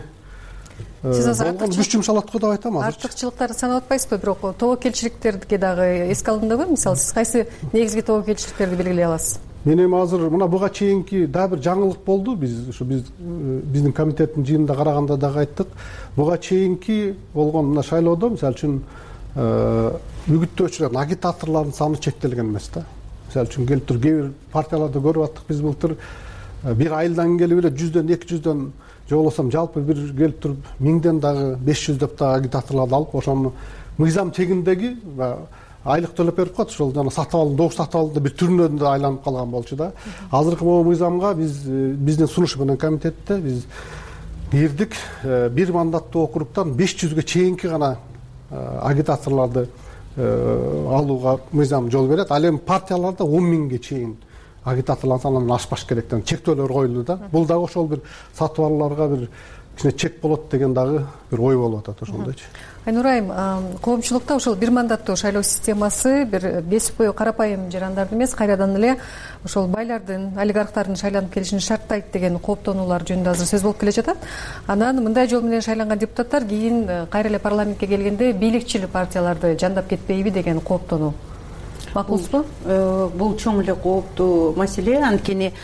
болгон күч жумшалат го деп айтам азыр. Артыкчылыктарды санап атпайсызбы? Бирок тобокелчиликтерди дагы эске алындыбы? Мисалы, сиз кайсы негизги тобокелчиликтерди белгилей аласыз? Мен эми азыр мына буга чейинки дагы бир жаңылык болду. Биз ушу биз биздин комитеттин жыйынында караганда дагы айттык. Буга чейинки болгон мына шайлоодо, мисалы үчүн, үгүттөөчүлөр, агитаторлордун саны чектелген эмес да. Мисалы үчүн келип туруп кээ бир партияларда көрүп аттык биз былтыр бир айылдан келип эле жүздөн эки жүздөн же болбосо жалпы бир келип туруп миңден дагы беш жүз деп дагы агитаторлорду алып, ошону мыйзам чегиндеги айлык төлөп берип коет, ошол жана сатып алуу, добуш сатып алууда бир түрүнөн да айланып калган болчу да. Азыркы могу мыйзамга биз биздин сунуш менен комитетте биз кирдик. Бир мандаттуу округтан беш жүзгө чейинки гана агитаторлорду алууга мыйзам жол берет. Ал эми партияларда он миңге чейин агитаторлордун санынан ашпаш керек деген чектөөлөр коюлду да. Бул дагы ошол бир сатып алууларга бир кичине чек болот деген дагы бир ой болуп атат ошондойчу. Айнур айым, коомчулукта ошол бир мандаттуу шайлоо системасы бир бесипкой карапайым жарандарды эмес, кайрадан эле ошол байлардын, олигархтардын шайланып келишин шарттайт деген кооптонуулар жөнүндө азыр сөз болуп келе жатат. Анан мындай жол менен шайланган депутаттар кийин кайра эле парламентке келгенде бийликчил партияларды жандап кетпейби деген кооптонуу. Макулсузбу? Бул чоң эле кооптуу маселе. Анткени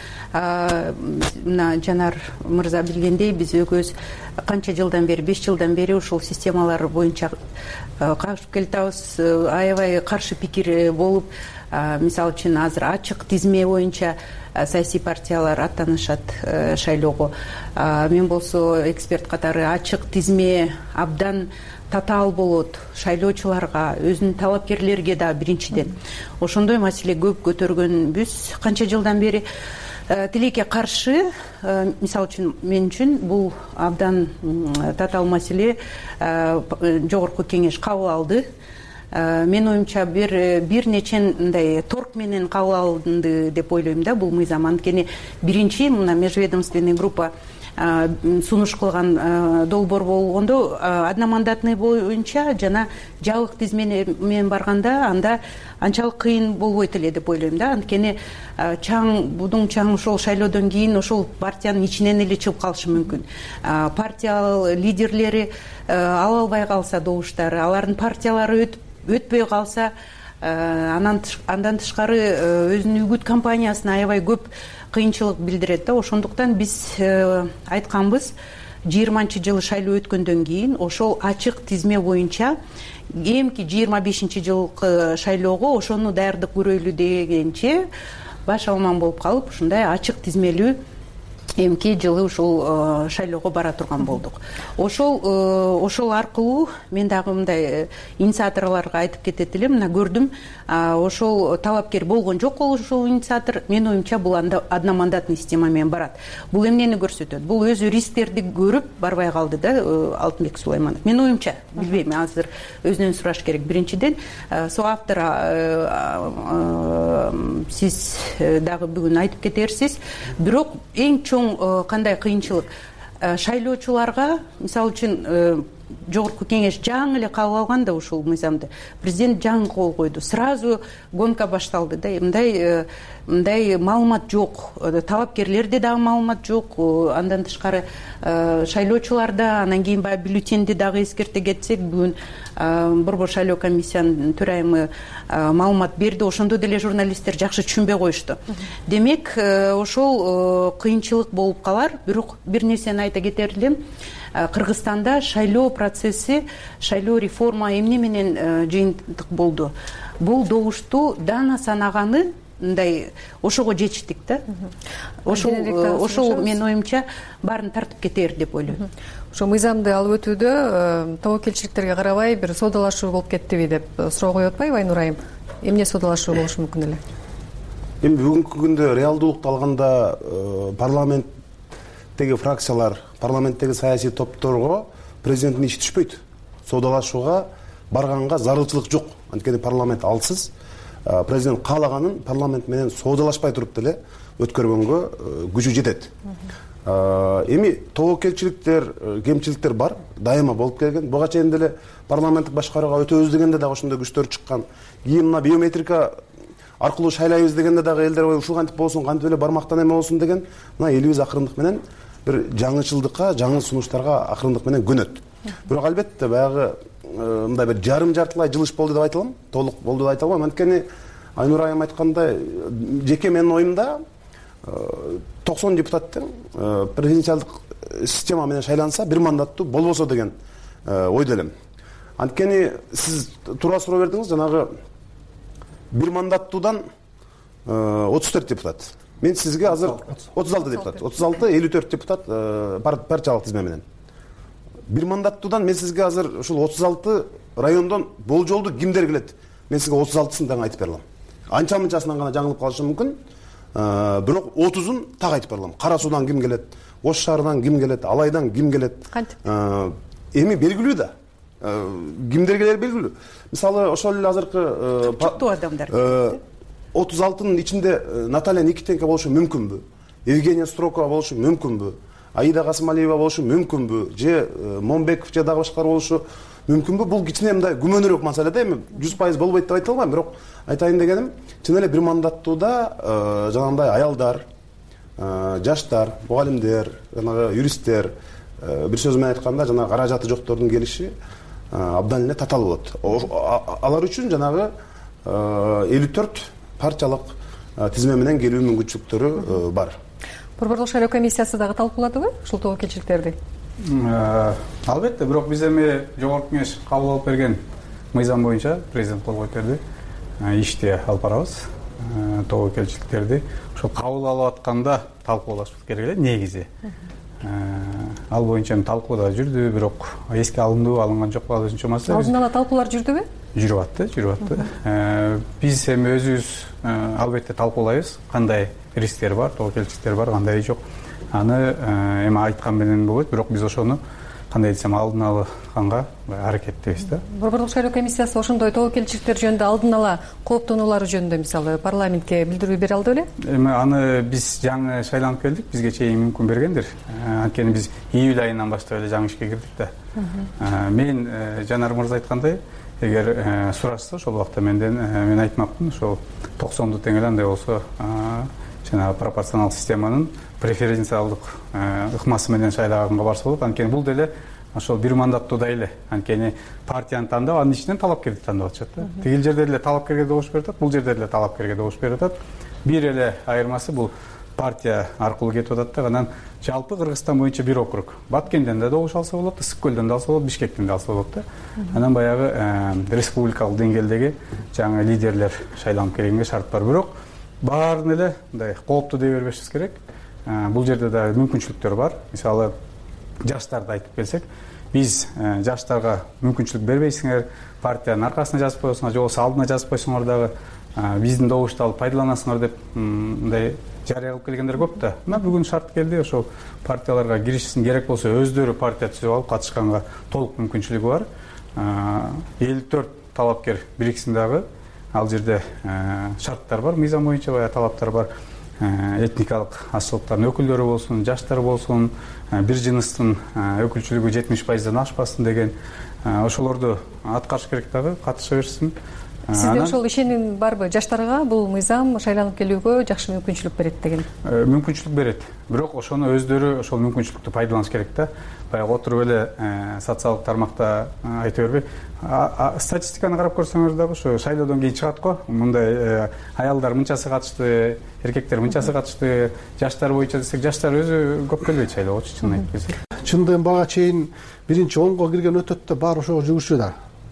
мына Жанар мырза билгендей, биз өгөз канча жылдан бери, беш жылдан бери ушул системалар боюнча кашып келатабыз. Аябай каршы пикир болуп, мисалы үчүн азыр ачык тизме боюнча саясий партиялар аттанышат шайлоого. Мен болсо эксперт катары ачык тизме абдан татаал болот шайлоочуларга, өзүнүн талапкерлерге да биринчиден. Ошондой маселе көп көтөргөнбүз канча жылдан бери. Тилекке каршы, мисалы үчүн мен үчүн бул абдан татаал маселе. Жогорку кеңеш кабыл алды. Мен оюмча бир бир нече мындай торг менен кабыл алынды деп ойлойм да бул мыйзам. Анткени биринчи мына межведомственный группа сунуш кылган долбоор болгондо одномандатный боюнча жана жабык тизме менен барганда анда анчалык кыйын болбойт эле деп ойлойм да. Анткени чаң будуң чаң ошол шайлоодон кийин ошол партиянын ичинен эле чыгып калышы мүмкүн. Партия лидерлери ала албай калса добуштары, алардын партиялары өтпөй калса, андан тышкары өзүнүн үгүт компаниясына аябай көп кыйынчылык билдирет да. Ошондуктан биз айтканбыз, жыйырманчы жылы шайлоо өткөндөн кийин ошол ачык тизме боюнча эмки жыйырма бешинчи жылкы шайлоого ошону даярдык көрөлү дегенче баш алман болуп калып, ушундай ачык тизмелүү эмки жылы ушул шайлоого бара турган болдук. Ошол ошол аркылуу мен дагы мындай инициаторлорго айтып кетет элем, мына көрдүм, ошол талапкер болгон жок ошол инициатор. Мен оюмча бул одномандатный система менен барат. Бул эмнени көрсөтөт? Бул өзү рисктерди көрүп барбай калды да Алтынбек Сулайманов. Мен оюмча, билбейм, азыр өзүнөн сураш керек. Биринчиден, соавтор сиз дагы бүгүн айтып кетерсиз. Бирок эң чоң кандай кыйынчылык шайлоочуларга, мисалы үчүн жогорку кеңеш жаңы эле кабыл алганда ушул мыйзамды президент жаңы кол койду, сразу гонка башталды да. Мындай мындай маалымат жок, талапкерлерде дагы маалымат жок. Андан тышкары шайлоочуларда, анан кийин баягы бюллетенди дагы эскерте кетсек, бүгүн борбор шайлоо комиссиянын төрайымы маалымат берди. Ошондо деле журналисттер жакшы түшүнбөй коюшту. Демек, ошол кыйынчылык болуп калар. Бирок бир нерсени айта кетер элем. Кыргызстанда шайлоо процесси, шайлоо реформа эмне менен жыйынтык болду? Бул добушту дана санаганы мындай ошого жетиштик да. Ошол ошол мен оюмча баарын тартып кетер деп ойлойм. Ошо мыйзамды алып өтүүдө тобокелчиликтерге карабай бир соодалашуу болуп кеттиби деп суроо коюп атпайбы Айнур айым? Эмне соодалашуу болушу мүмкүн эле? Эми бүгүнкү күндө реалдуулукту алганда парламенттеги фракциялар, парламенттеги саясий топторго президенттин ичи түшпөйт. Соодалашууга барганга зарылчылык жок. Анткени парламент алсыз. Президент каалаганын парламент менен соодалашпай туруп деле өткөргөнгө күчү жетет. Эми тобокелчиликтер, кемчиликтер бар, дайыма болуп келген. Буга чейин деле парламенттик башкарууга өтөбүз дегенде дагы ошондой күчтөр чыккан. Кийин мына биометрика аркылуу шайлайбыз дегенде дагы элдер ой ушул кантип болсун, кантип эле бармактан эме болсун деген. Мына элибиз акырындык менен бир жаңычылдыкка, жаңы сунуштарга акырындык менен көнөт. Бирок албетте баягы мындай бир жарым жартылай жылыш болду деп айта алам, толук болду деп айта албайм. Анткени Айнур айым айткандай, жеке менин оюмда токсон депутаттын президенциалдык система менен шайланса, бир мандаттуу болбосо деген ойдо элем. Анткени сиз туура суроо бердиңиз, жанагы бир мандаттуудан отуз төрт депутат. Мен сизге азыр отуз алты депутат, отуз алты элүү төрт депутат партиялык тизме менен. Бир мандаттуудан мен сизге азыр ушул отуз алты райондон болжолду кимдер келет мен сизге отуз алтысын тең айтып бере алам. Анча мынчасынан гана жаңылып калышым мүмкүн. Бирок отузун так айтып бере алам. Кара Суудан ким келет, Ош шаарынан ким келет, Алайдан ким келет. Кантип? Эми белгилүү да. Кимдер келери белгилүү. Мисалы ошол эле азыркы жуктуу адамдар. отуз алтынын ичинде Наталья Никитенко болушу мүмкүнбү? Евгения Строкова болушу мүмкүнбү? Аида Касымалиева болушу мүмкүнбү? Же Момбеков же дагы башкалар болушу мүмкүнбү? Бул кичине мындай күмөнүрөөк маселе да. Эми жүз пайыз болбойт деп айта албайм, бирок айтайын дегеним, чын эле бир мандаттууда жанагындай аялдар, жаштар, мугалимдер, жанагы юристтер, бир сөз менен айтканда жанагы каражаты жоктордун келиши абдан эле татаал болот. Алар үчүн жанагы элүү төрт партиялык тизме менен келүү мүмкүнчүлүктөрү бар. Борборлук шайлоо комиссиясы дагы талкууладыбы ушул тобокелчиликтерди? Албетте, бирок биз эми жогорку кеңеш кабыл алып берген мыйзам боюнча президент кол коюп берди. Иште алып барабыз тобокелчиликтерди. Ошол кабыл алып атканда талкуулашыбыз керек эле негизи. Ал боюнча эми талкуу да жүрдү, бирок эске алындыбы, алынган жокпу ал өзүнчө маселе. Алдын ала талкуулар жүрдүбү? Жүрүп атты, жүрүп атты. Биз эми өзүбүз албетте талкуулайбыз, кандай рисктер бар, тобокелчиликтер бар, кандай жок. Аны эми айткан менен болбойт, бирок биз ошону кандай десем алдын алганга аракеттебиз да. Борборлук шайлоо комиссиясы ошондой тобокелчиликтер жөнүндө алдын ала кооптонуулары жөнүндө мисалы парламентке билдирүү бере алды беле? Эми аны биз жаңы шайланып келдик, бизге чейин мүмкүн бергендир. Анткени биз июль айынан баштап эле жаңы ишке кирдик да. Мен Жанар мырза айткандай, эгер сурашса ошол убакта менден мен айтмакмын, ошол токсонду тең эле андай болсо жана пропорционал системанын преференциалдык ыкмасы менен шайлаганга барса болот. Анткени бул деле ошол бир мандаттуу да эле. Анткени партияны тандап, анын ичинен талапкерди тандап атышат да. Тигил жерде деле талапкерге добуш берип атат, бул жерде деле талапкерге добуш берип атат. Бир эле айырмасы бул партия аркылуу кетип атат да. Анан жалпы Кыргызстан боюнча бир округ. Баткенден да добуш алса болот, Ысык көлдөн да алса болот, Бишкектен да алса болот да. Анан баягы республикалык деңгээлдеги жаңы лидерлер шайланып келгенге шарт бар. Бирок баарын эле мындай кооптуу дей бербешибиз керек. Бул жерде да мүмкүнчүлүктөр бар. Мисалы жаштарды айтып келсек, биз жаштарга мүмкүнчүлүк бербейсиңер, партиянын аркасына жазып коесуңар, же болбосо алдына жазып койсоңор дагы биздин добушту алып пайдаланасыңар деп мындай жарыя кылып келгендер көп да. Мына бүгүн шарт келди, ошол партияларга киришсин, керек болсо өздөрү партия түзүп алып катышканга толук мүмкүнчүлүгү бар. элүү төрт талапкер бириксин дагы. Ал жерде шарттар бар, мыйзам боюнча баягы талаптар бар. Этникалык азчылыктардын өкүлдөрү болсун, жаштар болсун, бир жыныстын өкүлчүлүгү жетимиш пайыздан ашпасын деген ошолорду аткарыш керек дагы, катыша берсин. Сизде ошол ишеним барбы? Жаштарга бул мыйзам шайланып келүүгө жакшы мүмкүнчүлүк берет деген? Мүмкүнчүлүк берет. Бирок ошону өздөрү ошол мүмкүнчүлүктү пайдаланыш керек да. Баягы отуруп эле социалдык тармакта айта бербей. Статистиканы карап көрсөңөр дагы ошо шайлоодон кийин чыгат го. Мындай аялдар мынчасы катышты, эркектер мынчасы катышты, жаштар боюнча десек, жаштар өзү көп келбейт шайлоого, чынын айтып келсек. Чындыгын бага чейин биринчи онго кирген өтөт да, баары ошого жүгүрүшү да.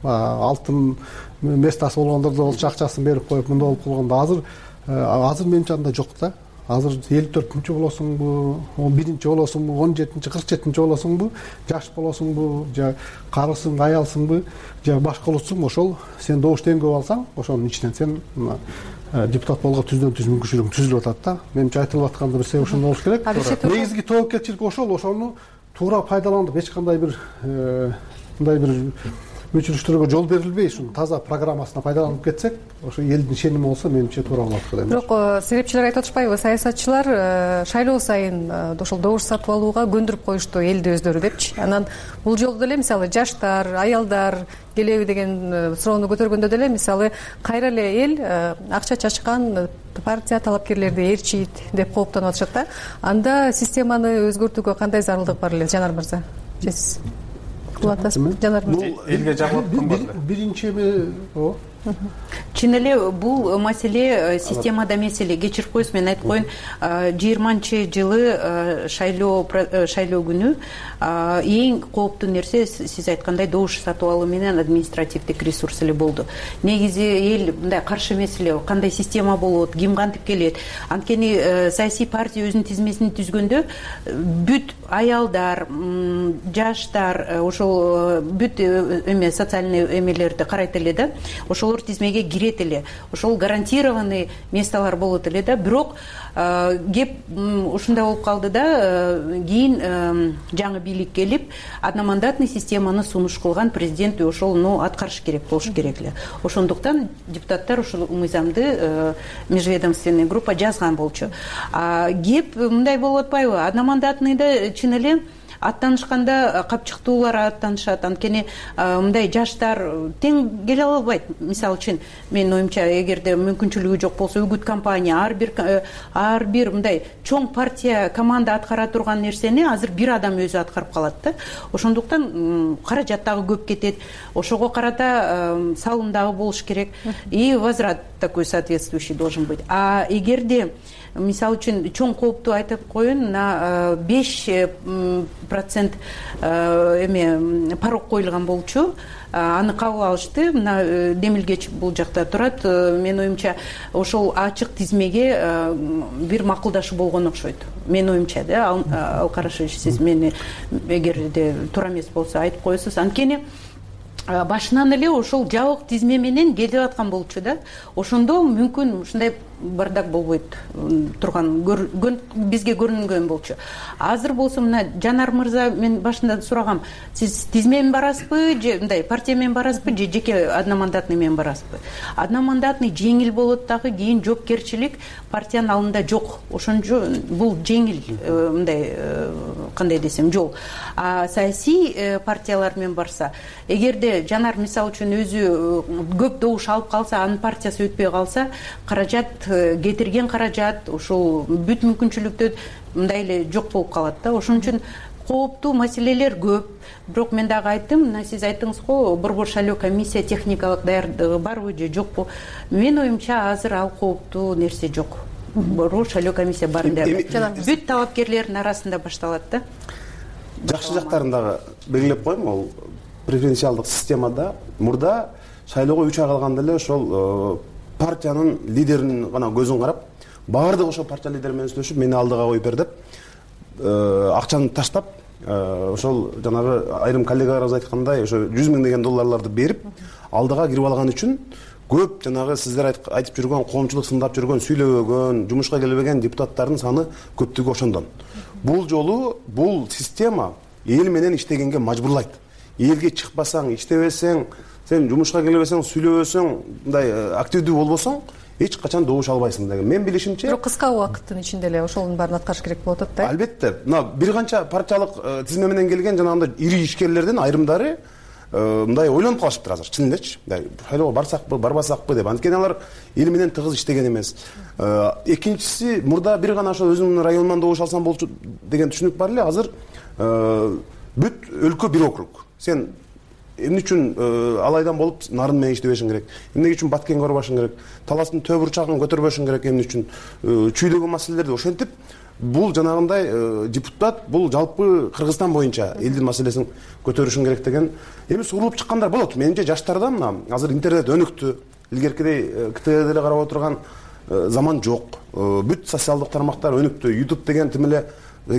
Алтын местасы болгондордо болчу акчасын берип коюп мындай болуп калганда, азыр азыр менимче андай жок да. Азыр элүү төртүнчү болосуңбу, он биринчи болосуңбу, он жетинчи, кырк жетинчи болосуңбу, жаш болосуңбу, же карысың, аялсыңбы, же башка улутсуңбу, ошол сен добушту эң көп алсаң, ошонун ичинен сен депутат болууга түздөн түз мүмкүнчүлүгүң түзүлүп атат да. Менимче айтылып атканда бир себеп ошондой болуш керек. Негизги тобокелчилик ошол, ошону туура пайдаланып, эч кандай бир мындай бир өчүрүштөргө жол берилбей, ушун таза программасына пайдаланып кетсек, ошо элдин ишеними болсо, менимче туура болот деп ойлойм. Бирок серепчилер айтып атышпайбы, саясатчылар шайлоо сайын ошол добуш сатып алууга көндүрүп коюшту элди өздөрү депчи. Анан бул жолу деле мисалы жаштар, аялдар келеби деген суроону көтөргөндө деле мисалы кайра эле эл акча чачкан партия талапкерлерди ээрчийт деп кооптонуп атышат да. Анда системаны өзгөртүүгө кандай зарылдык бар эле, Жанар мырза? Сиз кулатасызбы? Жанар мырза. Элге жагылып калбады. Биринчи эми о чын эле бул маселе системада меселе. Кечирип коюңуз, мен айтып коеюн, жыйырманчы жылы шайлоо шайлоо күнү эң кооптуу нерсе сиз айткандай добуш сатып алуу менен административдик ресурс эле болду. Негизи эл мындай каршы эмес эле, кандай система болот, ким кантип келет. Анткени саясий партия өзүнүн тизмесин түзгөндө бүт аялдар, жаштар, ошол бүт эме социальный эмелерди карайт эле да. Ошолор зор тизмеге кирет эле, ошол гарантированный местолор болот эле да. Бирок кеп ушундай болуп калды да, кийин жаңы бийлик келип одномандатный системаны сунуш кылган президент ошол ну аткарыш керек болуш керек эле. Ошондуктан депутаттар ушул мыйзамды межведомственный группа жазган болчу. Кеп мындай болуп атпайбы? Одномандатныйда чын эле аттанышканда капчыктуулар аттанышат, анткени мындай жаштар тең келе албайт. Мисалы үчүн менин оюмча, эгерде мүмкүнчүлүгү жок болсо, үгүт компания, ар бир ар бир мындай чоң партия команда аткара турган нерсени азыр бир адам өзү аткарып калат да. Ошондуктан каражат дагы көп кетет. Ошого карата салым дагы болуш керек. И возврат такой соответствующий должен быть. А эгерде мисалы үчүн чоң коопту айтып коеюн, на беш процент эме порог коюлган болчу. Аны кабыл алышты. Мына Демилгеч бул жакта турат. Менин оюмча, ошол ачык тизмеге бир макулдашуу болгон окшойт. Менин оюмча да, ал карашы сиз мени эгерде туура эмес болсо айтып коесуз. Анткени башынан эле ошол жабык тизме менен келип аткан болчу да. Ошондо мүмкүн ушундай бардак болбойт турган бизге көрүнгөн болчу. Азыр болсо мына Жанар мырза, мен башында сурагам, сиз тизме менен барасызбы, же мындай партия менен барасызбы, же жеке одномандатный менен барасызбы? Одномандатный жеңил болот дагы, кийин жоопкерчилик партиянын алдында жок. Ошончо бул жеңил мындай кандай десем жол. А саясий партиялар менен барса, эгерде Жанар мисалы үчүн өзү көп добуш алып калса, анын партиясы өтпөй калса, каражат кетирген каражат ошол бүт мүмкүнчүлүктөр мындай эле жок болуп калат да. Ошон үчүн кооптуу маселелер көп. Бирок мен дагы айттым, мына сиз айттыңыз го, борбор шайлоо комиссия техникалык даярдыгы барбы же жокпу? Менин оюмча, азыр ал кооптуу нерсе жок. Борбор шайлоо комиссия бар деп. Бүт талапкерлердин арасында башталат да. Жакшы жактарын дагы белгилеп коеюн. Ол преференциалдык системада мурда шайлоого үч ай калганда эле ошол партиянын лидеринин гана көзүн карап, баардык ошол партия лидери менен сүйлөшүп, мени алдыга коюп бер деп, акчаны таштап, ошол жанагы айрым коллегаларыбыз айткандай, ошо жүз миң деген долларларды берип, алдыга кирип алган үчүн көп жанагы сиздер айтып жүргөн, коомчулук сындап жүргөн, сүйлөбөгөн, жумушка келбеген депутаттардын саны көптүгү ошондон. Бул жолу бул система эл менен иштегенге мажбурлайт. Элге чыкпасаң, иштебесең, сен жумушка келбесең, сүйлөбөсөң, мындай активдүү болбосоң, эч качан добуш албайсың деген. Мен билишимче, бирок кыска убакыттын ичинде эле ошонун баарын аткарыш керек болот атат да. Албетте. Мына бир канча партиялык тизме менен келген жанагындай ири ишкерлердин айрымдары мындай ойлонуп калышыптыр азыр, чын элечи. Шайлоого барсакпы, барбасакпы деп. Анткени алар эл менен тыгыз иштеген эмес. Экинчиси, мурда бир гана ошо өзүмдүн районуман добуш алсам болчу деген түшүнүк бар эле. Азыр бүт өлкө бир округ. Сен эмне үчүн алайдан болуп нарын менен иштебешиң керек? Эмне үчүн Баткенге барбашың керек? Таластын төб бурчагын көтөрбөшүң керек? Эмне үчүн? Чүйдөгөн маселелерди ошентип, бул жанагындай депутат, бул жалпы Кыргызстан боюнча элдин маселесин көтөрүшүң керек деген эми сурулуп чыккандар болот. Менимче жаштарда мына азыр интернет өнүктү. Илгеркидей КТГ деле карап отурган заман жок. Бүт социалдык тармактар өнүктү. YouTube деген тим эле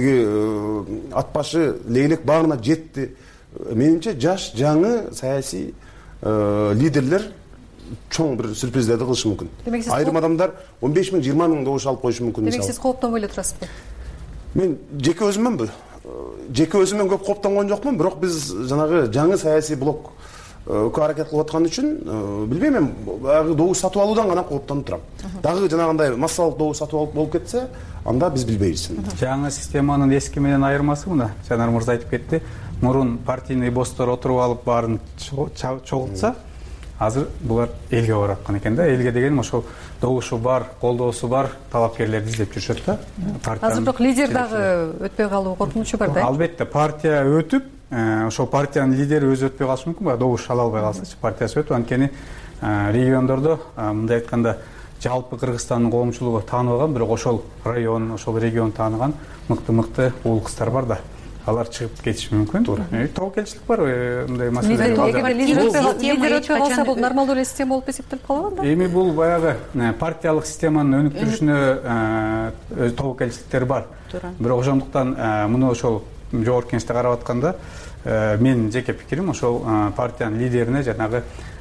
ат башы лейлек баарына жетти. Менимче жаш жаңы саясий лидерлер чоң бир сюрприздерди кылышы мүмкүн. Айрым адамдар он беш миң, жыйырма миң добуш алып коюшу мүмкүн. Демек сиз кооптонбой эле турасызбы? Мен жеке өзүмөнбү. Жеке өзүмөн көп кооптонгон жокмун, бирок биз жанагы жаңы саясий блок аракет кылып аткан үчүн билбейм, мен баягы добуш сатып алуудан гана кооптонуп турам. Дагы жанагындай массалык добуш сатып алып болуп кетсе, анда биз билбейбиз. Жаңы системанын эски менен айырмасы мына Жанар мырза айтып кетти. Мурун партийный босстор отуруп алып баарын чогултса, азыр булар элге барып аткан экен да. Элге деген ошол добушу бар, колдоосу бар талапкерлерди издеп жүрүшөт да. Азыр бирок лидер дагы өтпөй калуу коркунучу бар да. Албетте, партия өтүп, ошол партиянын лидери өзү өтпөй калышы мүмкүн, баягы добуш ала албай калсачы, партиясы өтүп, анткени региондордо мындай айтканда жалпы Кыргызстандын коомчулугу тааныбаган, бирок ошол район, ошол регион тааныган мыкты-мыкты уул кыздар бар да. Алар чыгып кетиши мүмкүн. Тобокелчилик бар, мындай маселелер. Лидер өтпөй калса, бул нормалдуу эле система болуп эсептелип калабы да? Эми бул баягы партиялык системанын өнүктүрүшүнө тобокелчиликтер бар. Бирок ошондуктан муну ошол жогорку кеңеште карап атканда, мен жеке пикирим ошол партиянын лидерине жанагы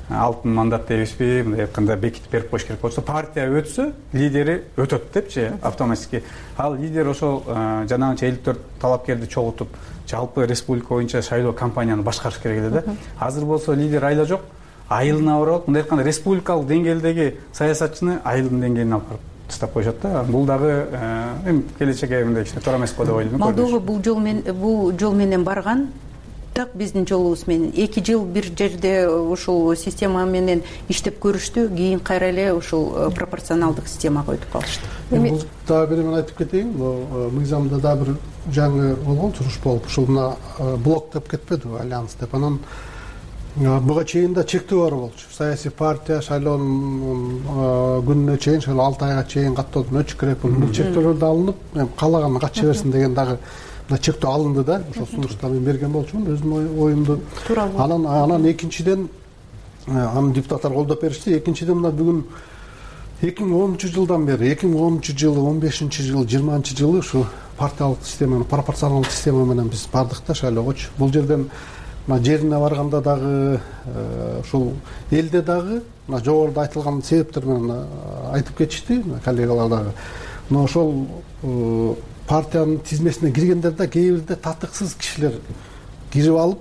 алтын мандат дейбизби, мындай айтканда бекитип берип коюш керек болчу. Партия өтсө, лидери өтөт депчи автоматически. Ал лидер ошол жанагынча элүү төрт талапкерди чогултуп, жалпы республика боюнча шайлоо кампанияны башкарыш керек эле да. Азыр болсо лидер айла жок, айылына барып, мындай айтканда республикалык деңгээлдеги саясатчыны айылдын деңгээлине алып барып тастап коюшат да. Бул дагы эми келечекке мындай кичине туура эмес го деп ойлойм. Молдова бул жол менен бул жол менен барган. Так биздин жолубуз менен эки жыл бир жерде ушул система менен иштеп көрүштү, кийин кайра эле ушул пропорционалдык системага өтүп калышты. Бул дагы бир мен айтып кетейин, мыйзамда да бир жаңы болгон чыгыш болуп, ушул мына блок деп кетпеди, альянс деп. Анан буга чейин да чектөө бар болчу. Саясий партия шайлоонун күнүнө чейин, шайлоо алты айга чейин каттоодон өтүш керек. Бул чектөөлөр да алынып, каалаган катыша берсин деген дагы чектөө алынды да. Ошол сунушту мен берген болчумун, өзүмдүн оюмду. Анан анан экинчиден аны депутаттар колдоп беришти. Экинчиден мына бүгүн эки миң онунчу жылдан бери, эки миң онунчу жылы, он бешинчи жылы, жыйырманчы жылы ушу партиялык системаны, пропорционалдык система менен биз бардык да шайлоогочу. Бул жерден мына жерине барганда дагы ушул элде дагы мына жогоруда айтылган себептер менен айтып кетишти коллегалар дагы. Мына ошол партиянын тизмесине киргендер да кээ бирде татыксыз кишилер кирип алып,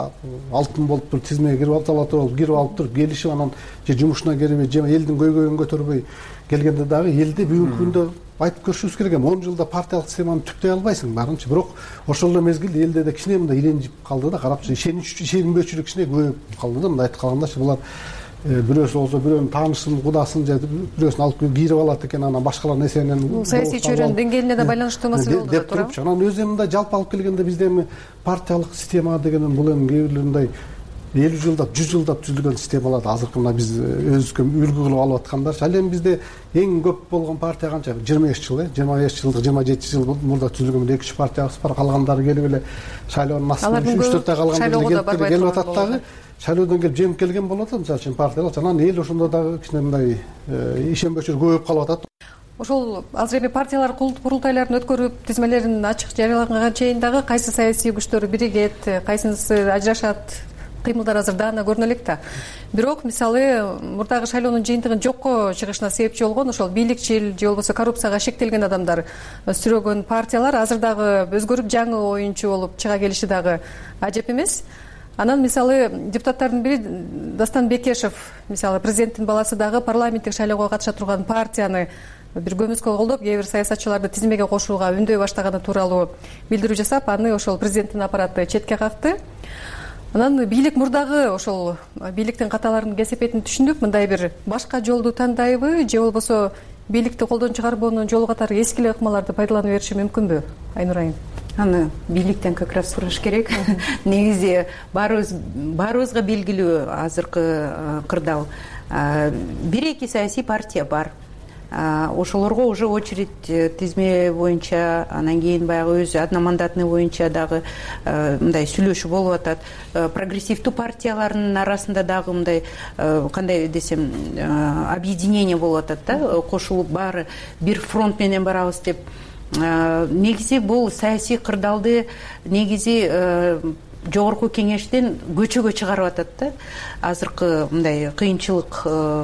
алтын болуп туруп тизмеге кирип алып, талаатор болуп кирип алып туруп келишип, анан же жумушуна келбей, же элдин көйгөйүн көтөрбөй келгенде дагы элде бүгүнкү күндө айтып көрүшүбүз керек. Эми он жылда партиялык системаны түптөй албайсың барынча, бирок ошол эле мезгилде элде да кичине мындай иренжип калды да, карапчы ишенич ишенбөөчүлүк кичине көбөйүп калды да. Мындай айтканда калгандачы булар бирөөсү болсо бирөөнүн таанышын, кудасын же бирөөсүн алып кирип алат экен, анан башкалар эсенен бул саясий чөйрөнүн деңгээлине да байланыштуу маселе болду деп турупчу. Анан өзү мындай жалпы алып келгенде бизде эми партиялык система деген бул эми кээ бирлер мындай элүү жылдап, жүз жылдап түзүлгөн системаларды азыркы мына биз өзүбүзгө үлгү кылып алып аткандарчы. Ал эми бизде эң көп болгон партия канча? жыйырма беш жыл, жыйырма беш жылдык, жыйырма жети жыл мурда түзүлгөн эки үч партиябыз бар. Калгандары келип эле шайлоонун астынан үч төрт ай калгандары келип атат дагы. Шайлоодон келип жеңип келген болот, мисалы үчүн партиялар. Анан эл ошондо дагы кичине мындай ишенбөөчүлүк көбөйүп калып атат. Ошол азыр эми партиялар курултайларын өткөрүп, тизмелерин ачык жарыялаганга чейин дагы кайсы саясий күчтөр биригет, кайсынысы ажырашат, кыймылдар азыр даана көрүнө элек да. Бирок мисалы мурдагы шайлоонун жыйынтыгын жокко чыгышына себепчи болгон ошол бийликчил же болбосо коррупцияга шектелген адамдар сүрөгөн партиялар азыр дагы өзгөрүп жаңы оюнчу болуп чыга келиши дагы ажеп эмес. Анан мисалы депутаттардын бири Дастан Бекешев, мисалы президенттин баласы дагы парламенттик шайлоого катыша турган партияны бир көмүскө колдоп, кээ бир саясатчыларды тизмеге кошууга үндөй баштаганы тууралуу билдирүү жасап, аны ошол президенттин аппараты четке какты. Анан бийлик мурдагы ошол бийликтин каталарын кесепетин түшүнүп, мындай бир башка жолду тандайбы, же болбосо бийликти колдон чыгарбоонун жолу катары эски эле ыкмаларды пайдалана бериши мүмкүнбү? Айнур айым. Аны бийликтен как раз сураш керек. Негизи баарыбыз баарыбызга белгилүү азыркы кырдаал. Бир эки саясий партия бар. Ошолорго уже очередь тизме боюнча, анан кийин баягы өзү одномандатный боюнча дагы мындай сүйлөшүү болуп атат. Прогрессивдүү партиялардын арасында дагы мындай кандай десем объединение болуп атат да, кошулуп баары бир фронт менен барабыз деп. Негизи бул саясий кырдаалды негизи жогорку кеңештен көчөгө чыгарып атат да. Азыркы мындай кыйынчылык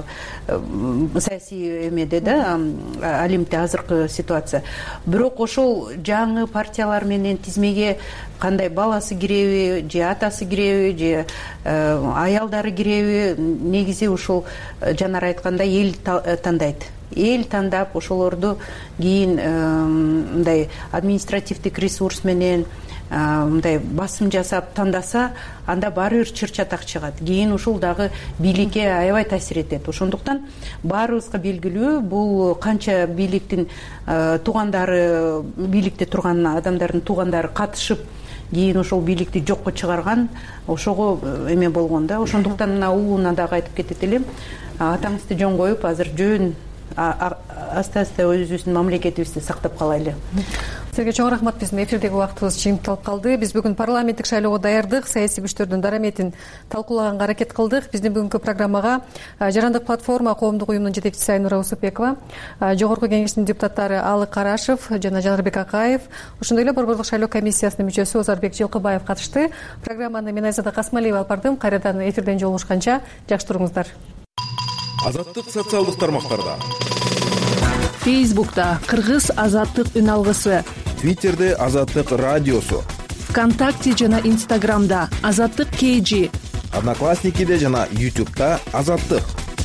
саясий эмеде да, алимде азыркы ситуация. Бирок ошол жаңы партиялар менен тизмеге кандай баласы киреби, же атасы киреби, же аялдары киреби, негизи ушул жанар айткандай эл тандайт. Эл тандап ошолорду кийин мындай административдик ресурс менен мындай басым жасап тандаса, анда баары бир чыр чатак чыгат. Кийин ушул дагы бийликке аябай таасир этет. Ошондуктан баарыбызга белгилүү, бул канча бийликтин туугандары, бийликте турган адамдардын туугандары катышып, кийин ошол бийликти жокко чыгарган, ошого эме болгон да. Ошондуктан мына уулуна дагы айтып кетет элем, атаңызды жөн коюп, азыр жөн аста-аста өзүбүздүн мамлекетибизди сактап калайлы. Сизге чоң рахмат. Биздин эфирдеги убактыбыз жыйынтылып калды. Биз бүгүн парламенттик шайлоого даярдык, саясий күчтөрдүн дараметин талкуулаганга аракет кылдык. Биздин бүгүнкү программага Жарандык платформа коомдук уюмунун жетекчиси Айнура Усупбекова, Жогорку Кеңештин депутаттары Алык Карашев жана Жанарбек Акаев, ошондой эле Борбордук шайлоо комиссиясынын мүчөсү Озарбек Жылкыбаев катышты. Программаны мен Айзада Касмалиева алып бардым. Кайрадан эфирден жолугушканча жакшы туруңуздар. Азаттык социалдык тармактарда. Фейсбукта Кыргыз Азаттык үн алгысы. Твиттерде Азаттык радиосу. ВКонтакте жана Инстаграмда Азаттык кей жи. Одноклассникиде жана Ютубта Азаттык.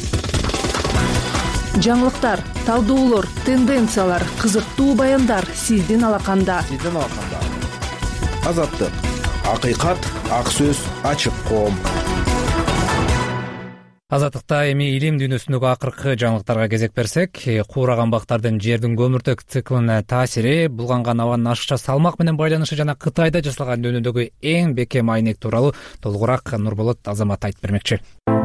Жаңылыктар, талдоолор, тенденциялар, кызыктуу баяндар сиздин алаканда. Сиздин алаканда. Азаттык. Акыйкат, ак сөз, ачык коом. Азаттыкта эми илим дүйнөсүндөгү акыркы жаңылыктарга кезек берсек, куураган бактардын жердин көмүртек циклине таасири, булганган абанын ашыкча салмак менен байланышы жана Кытайда жасалган дүйнөдөгү эң бекем айнек тууралуу толугураак Нурболот Азамат айтып бермекчи.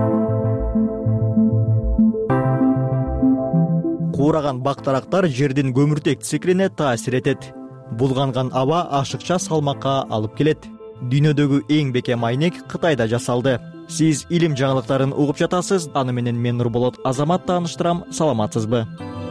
Куураган бактарактар жердин көмүртек циклине таасир этет. Булганган аба ашыкча салмакка алып келет. Дүйнөдөгү эң бекем айнек Кытайда жасалды. Сиз илим жаңылыктарын угуп жатасыз. Аны менен мен Нурболот Азамат тааныштырам. Саламатсызбы?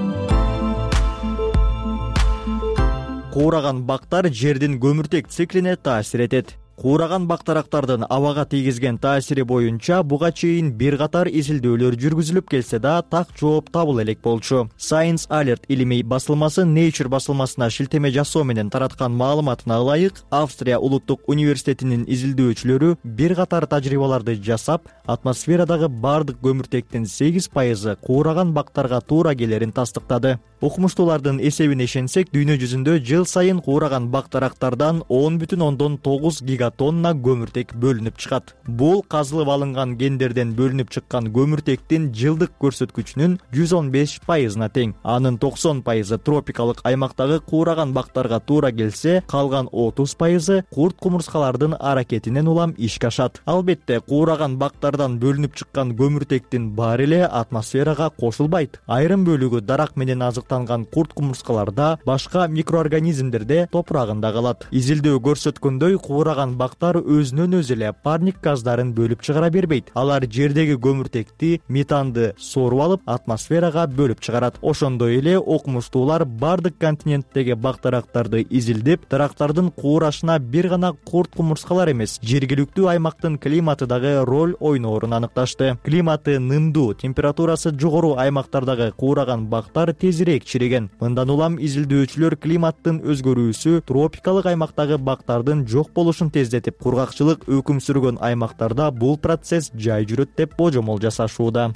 Куураган бактар жердин көмүртек циклине таасир этет. Куураган бактарактардын абага тийгизген таасири боюнча буга чейин бир катар изилдөөлөр жүргүзүлүп келсе да, так жооп табыла элек болчу. Science Alert илимий басылмасы Nature басылмасына шилтеме жасоо менен тараткан маалыматына ылайык, Австрия улуттук университетинин изилдөөчүлөрү бир катар тажрыйбаларды жасап, атмосферадагы бардык көмүртектин сегиз пайызы куураган бактарга туура келерин тастыктады. Окумуштуулардын эсебине ишенсек, дүйнө жүзүндө жыл сайын куураган бактарактардан он бүтүн ондон тогуз гигатонна көмүртек бөлүнүп чыгат. Бул казылып алынган гендерден бөлүнүп чыккан көмүртектин жылдык көрсөткүчүнүн жүз он беш пайызына тең. Анын токсон пайызы тропикалык аймактагы куураган бактарга туура келсе, калган отуз пайызы курт кумурскалардын аракетинен улам ишке ашат. Албетте, куураган бактардан бөлүнүп чыккан көмүртектин баары эле атмосферага кошулбайт. Айрым бөлүгү дарак менен азыктанган курт кумурскаларда, башка микроорганизмдерде топурагында калат. Изилдөө көрсөткөндөй, куураган бактар өзүнөн өзү эле парник газдарын бөлүп чыгара бербейт. Алар жердеги көмүртекти, метанды соруп алып, атмосферага бөлүп чыгарат. Ошондой эле окумуштуулар бардык континенттеги бактарактарды изилдеп, дарактардын куурашына бир гана курт кумурскалар эмес, жергиликтүү аймактын климаты дагы роль ойноорун аныкташты. Климаты нымдуу, температурасы жогору аймактардагы куураган бактар тезирээк чиреген. Мындан улам изилдөөчүлөр климаттын өзгөрүүсү тропикалык аймактагы бактардын жок болушун тездетип, кургакчылык өкүм сүргөн аймактарда бул процесс жай жүрөт деп божомол жасашууда.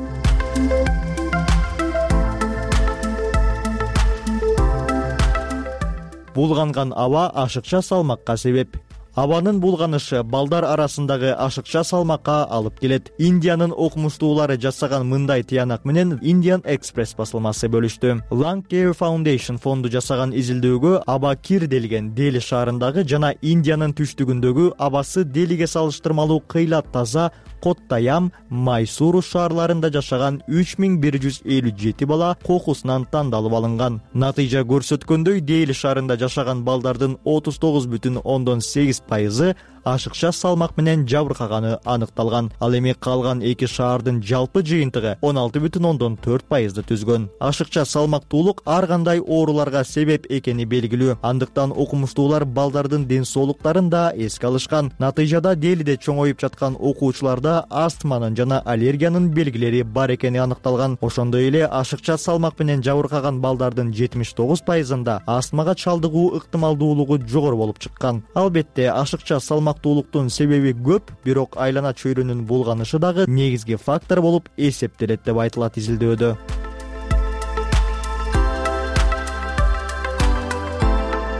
Булганган аба ашыкча салмакка себеп. Абанын булганышы балдар арасындагы ашыкча салмакка алып келет. Индиянын окумуштуулары жасаган мындай тыянак менен Indian Express басылмасы бөлүштү. Lung Care Foundation фонду жасаган изилдөөгө аба кир делген Дели шаарындагы жана Индиянын түштүгүндөгү абасы Делиге салыштырмалуу кыйлат таза Коттаям, Майсуру шаарларында жашаган үч миң бир жүз элүү жети бала кокусунан тандалып алынган. Натыйжа көрсөткөндөй, Дели шаарында жашаган балдардын отуз тогуз бүтүн ондон сегиз пайызы ашыкча салмак менен жабыркаганы аныкталган. Ал эми калган эки шаардын жалпы жыйынтыгы он алты бүтүн ондон төрт пайызды түзгөн. Ашыкча салмактуулук ар кандай ооруларга себеп экени белгилүү. Андыктан окумуштуулар балдардын ден соолуктарын да эске алышкан. Натыйжада Делиде чоңоюп жаткан окуучуларда астманын жана аллергиянын белгилери бар экени аныкталган. Ошондой эле ашыкча салмак менен жабыркаган балдардын жетимиш тогуз пайызында астмага чалдыгуу ыктымалдуулугу жогору болуп чыккан. Албетте, ашыкча салмак салмактуулуктун себеби көп, бирок айлана чөйрөнүн булганышы дагы негизги фактор болуп эсептелет деп айтылат изилдөөдө.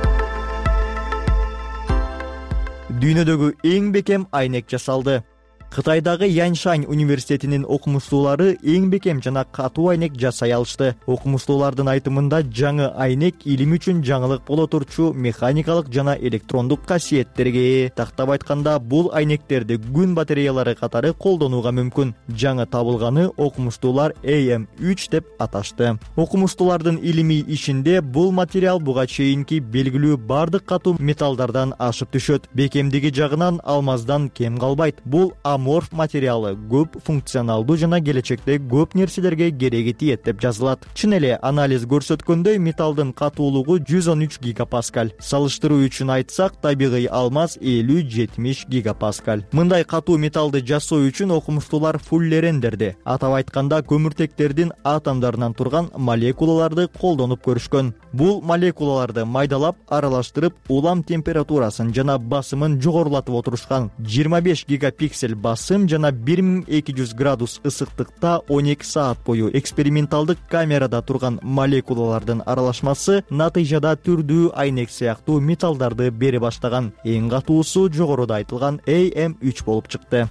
Дүйнөдөгү эң бекем айнек жасалды. Кытайдагы Яньшань университетинин окумуштуулары эң бекем жана катуу айнек жасай алышты. Окумуштуулардын айтымында жаңы айнек илим үчүн жаңылык боло турчу механикалык жана электрондук касиеттерге ээ. Тактап айтканда, бул айнектерди күн батареялары катары колдонууга мүмкүн. Жаңы табылганы окумуштуулар А М үч деп аташты. Окумуштуулардын илимий ишинде бул материал буга чейинки белгилүү бардык катуу металлдардан ашып түшөт. Бекемдиги жагынан алмаздан кем калбайт. Бул аморф материалы, көп функционалдуу жана келечекте көп нерселерге кереги тиет деп жазылат. Чын эле анализ көрсөткөндөй, металлдын катуулугу жүз он үч гигапаскаль. Салыштыруу үчүн айтсак, табигый алмаз элүү жетимиш гигапаскаль. Мындай катуу металлды жасоо үчүн окумуштуулар фуллерендерди, атап айтканда көмүртектердин атомдорунан турган молекулаларды колдонуп көрүшкөн. Бул молекулаларды майдалап, аралаштырып, улам температурасын жана басымын жогорулатып отурушкан. жыйырма беш гигапиксель басым жана бир миң эки жүз градус ысыктыкта он эки саат бою эксперименталдык камерада турган молекулалардын аралашмасы натыйжада түрдүү айнек сыяктуу металлдарды бере баштаган. Эң катуусу жогоруда айтылган А М үч болуп чыкты.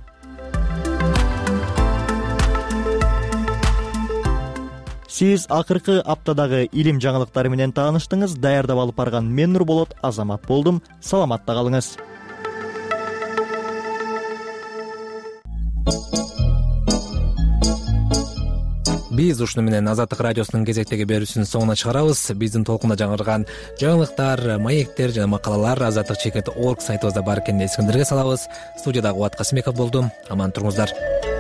Сиз акыркы аптадагы илим жаңылыктары менен тааныштыңыз. Даярдап алып барган мен Нурболот Азамат болдум. Саламатта калыңыз. Биз ушуну менен Азаттык радиосунун кезектеги берүүсүнүн соңуна чыгарабыз. Биздин толкунда жаңырган жаңылыктар, маектер жана макалалар азаттык чекит точка орг сайтыбызда бар экенин эсиңиздерге салабыз. Студияда Кубат Касымбеков болдум. Аман туруңуздар.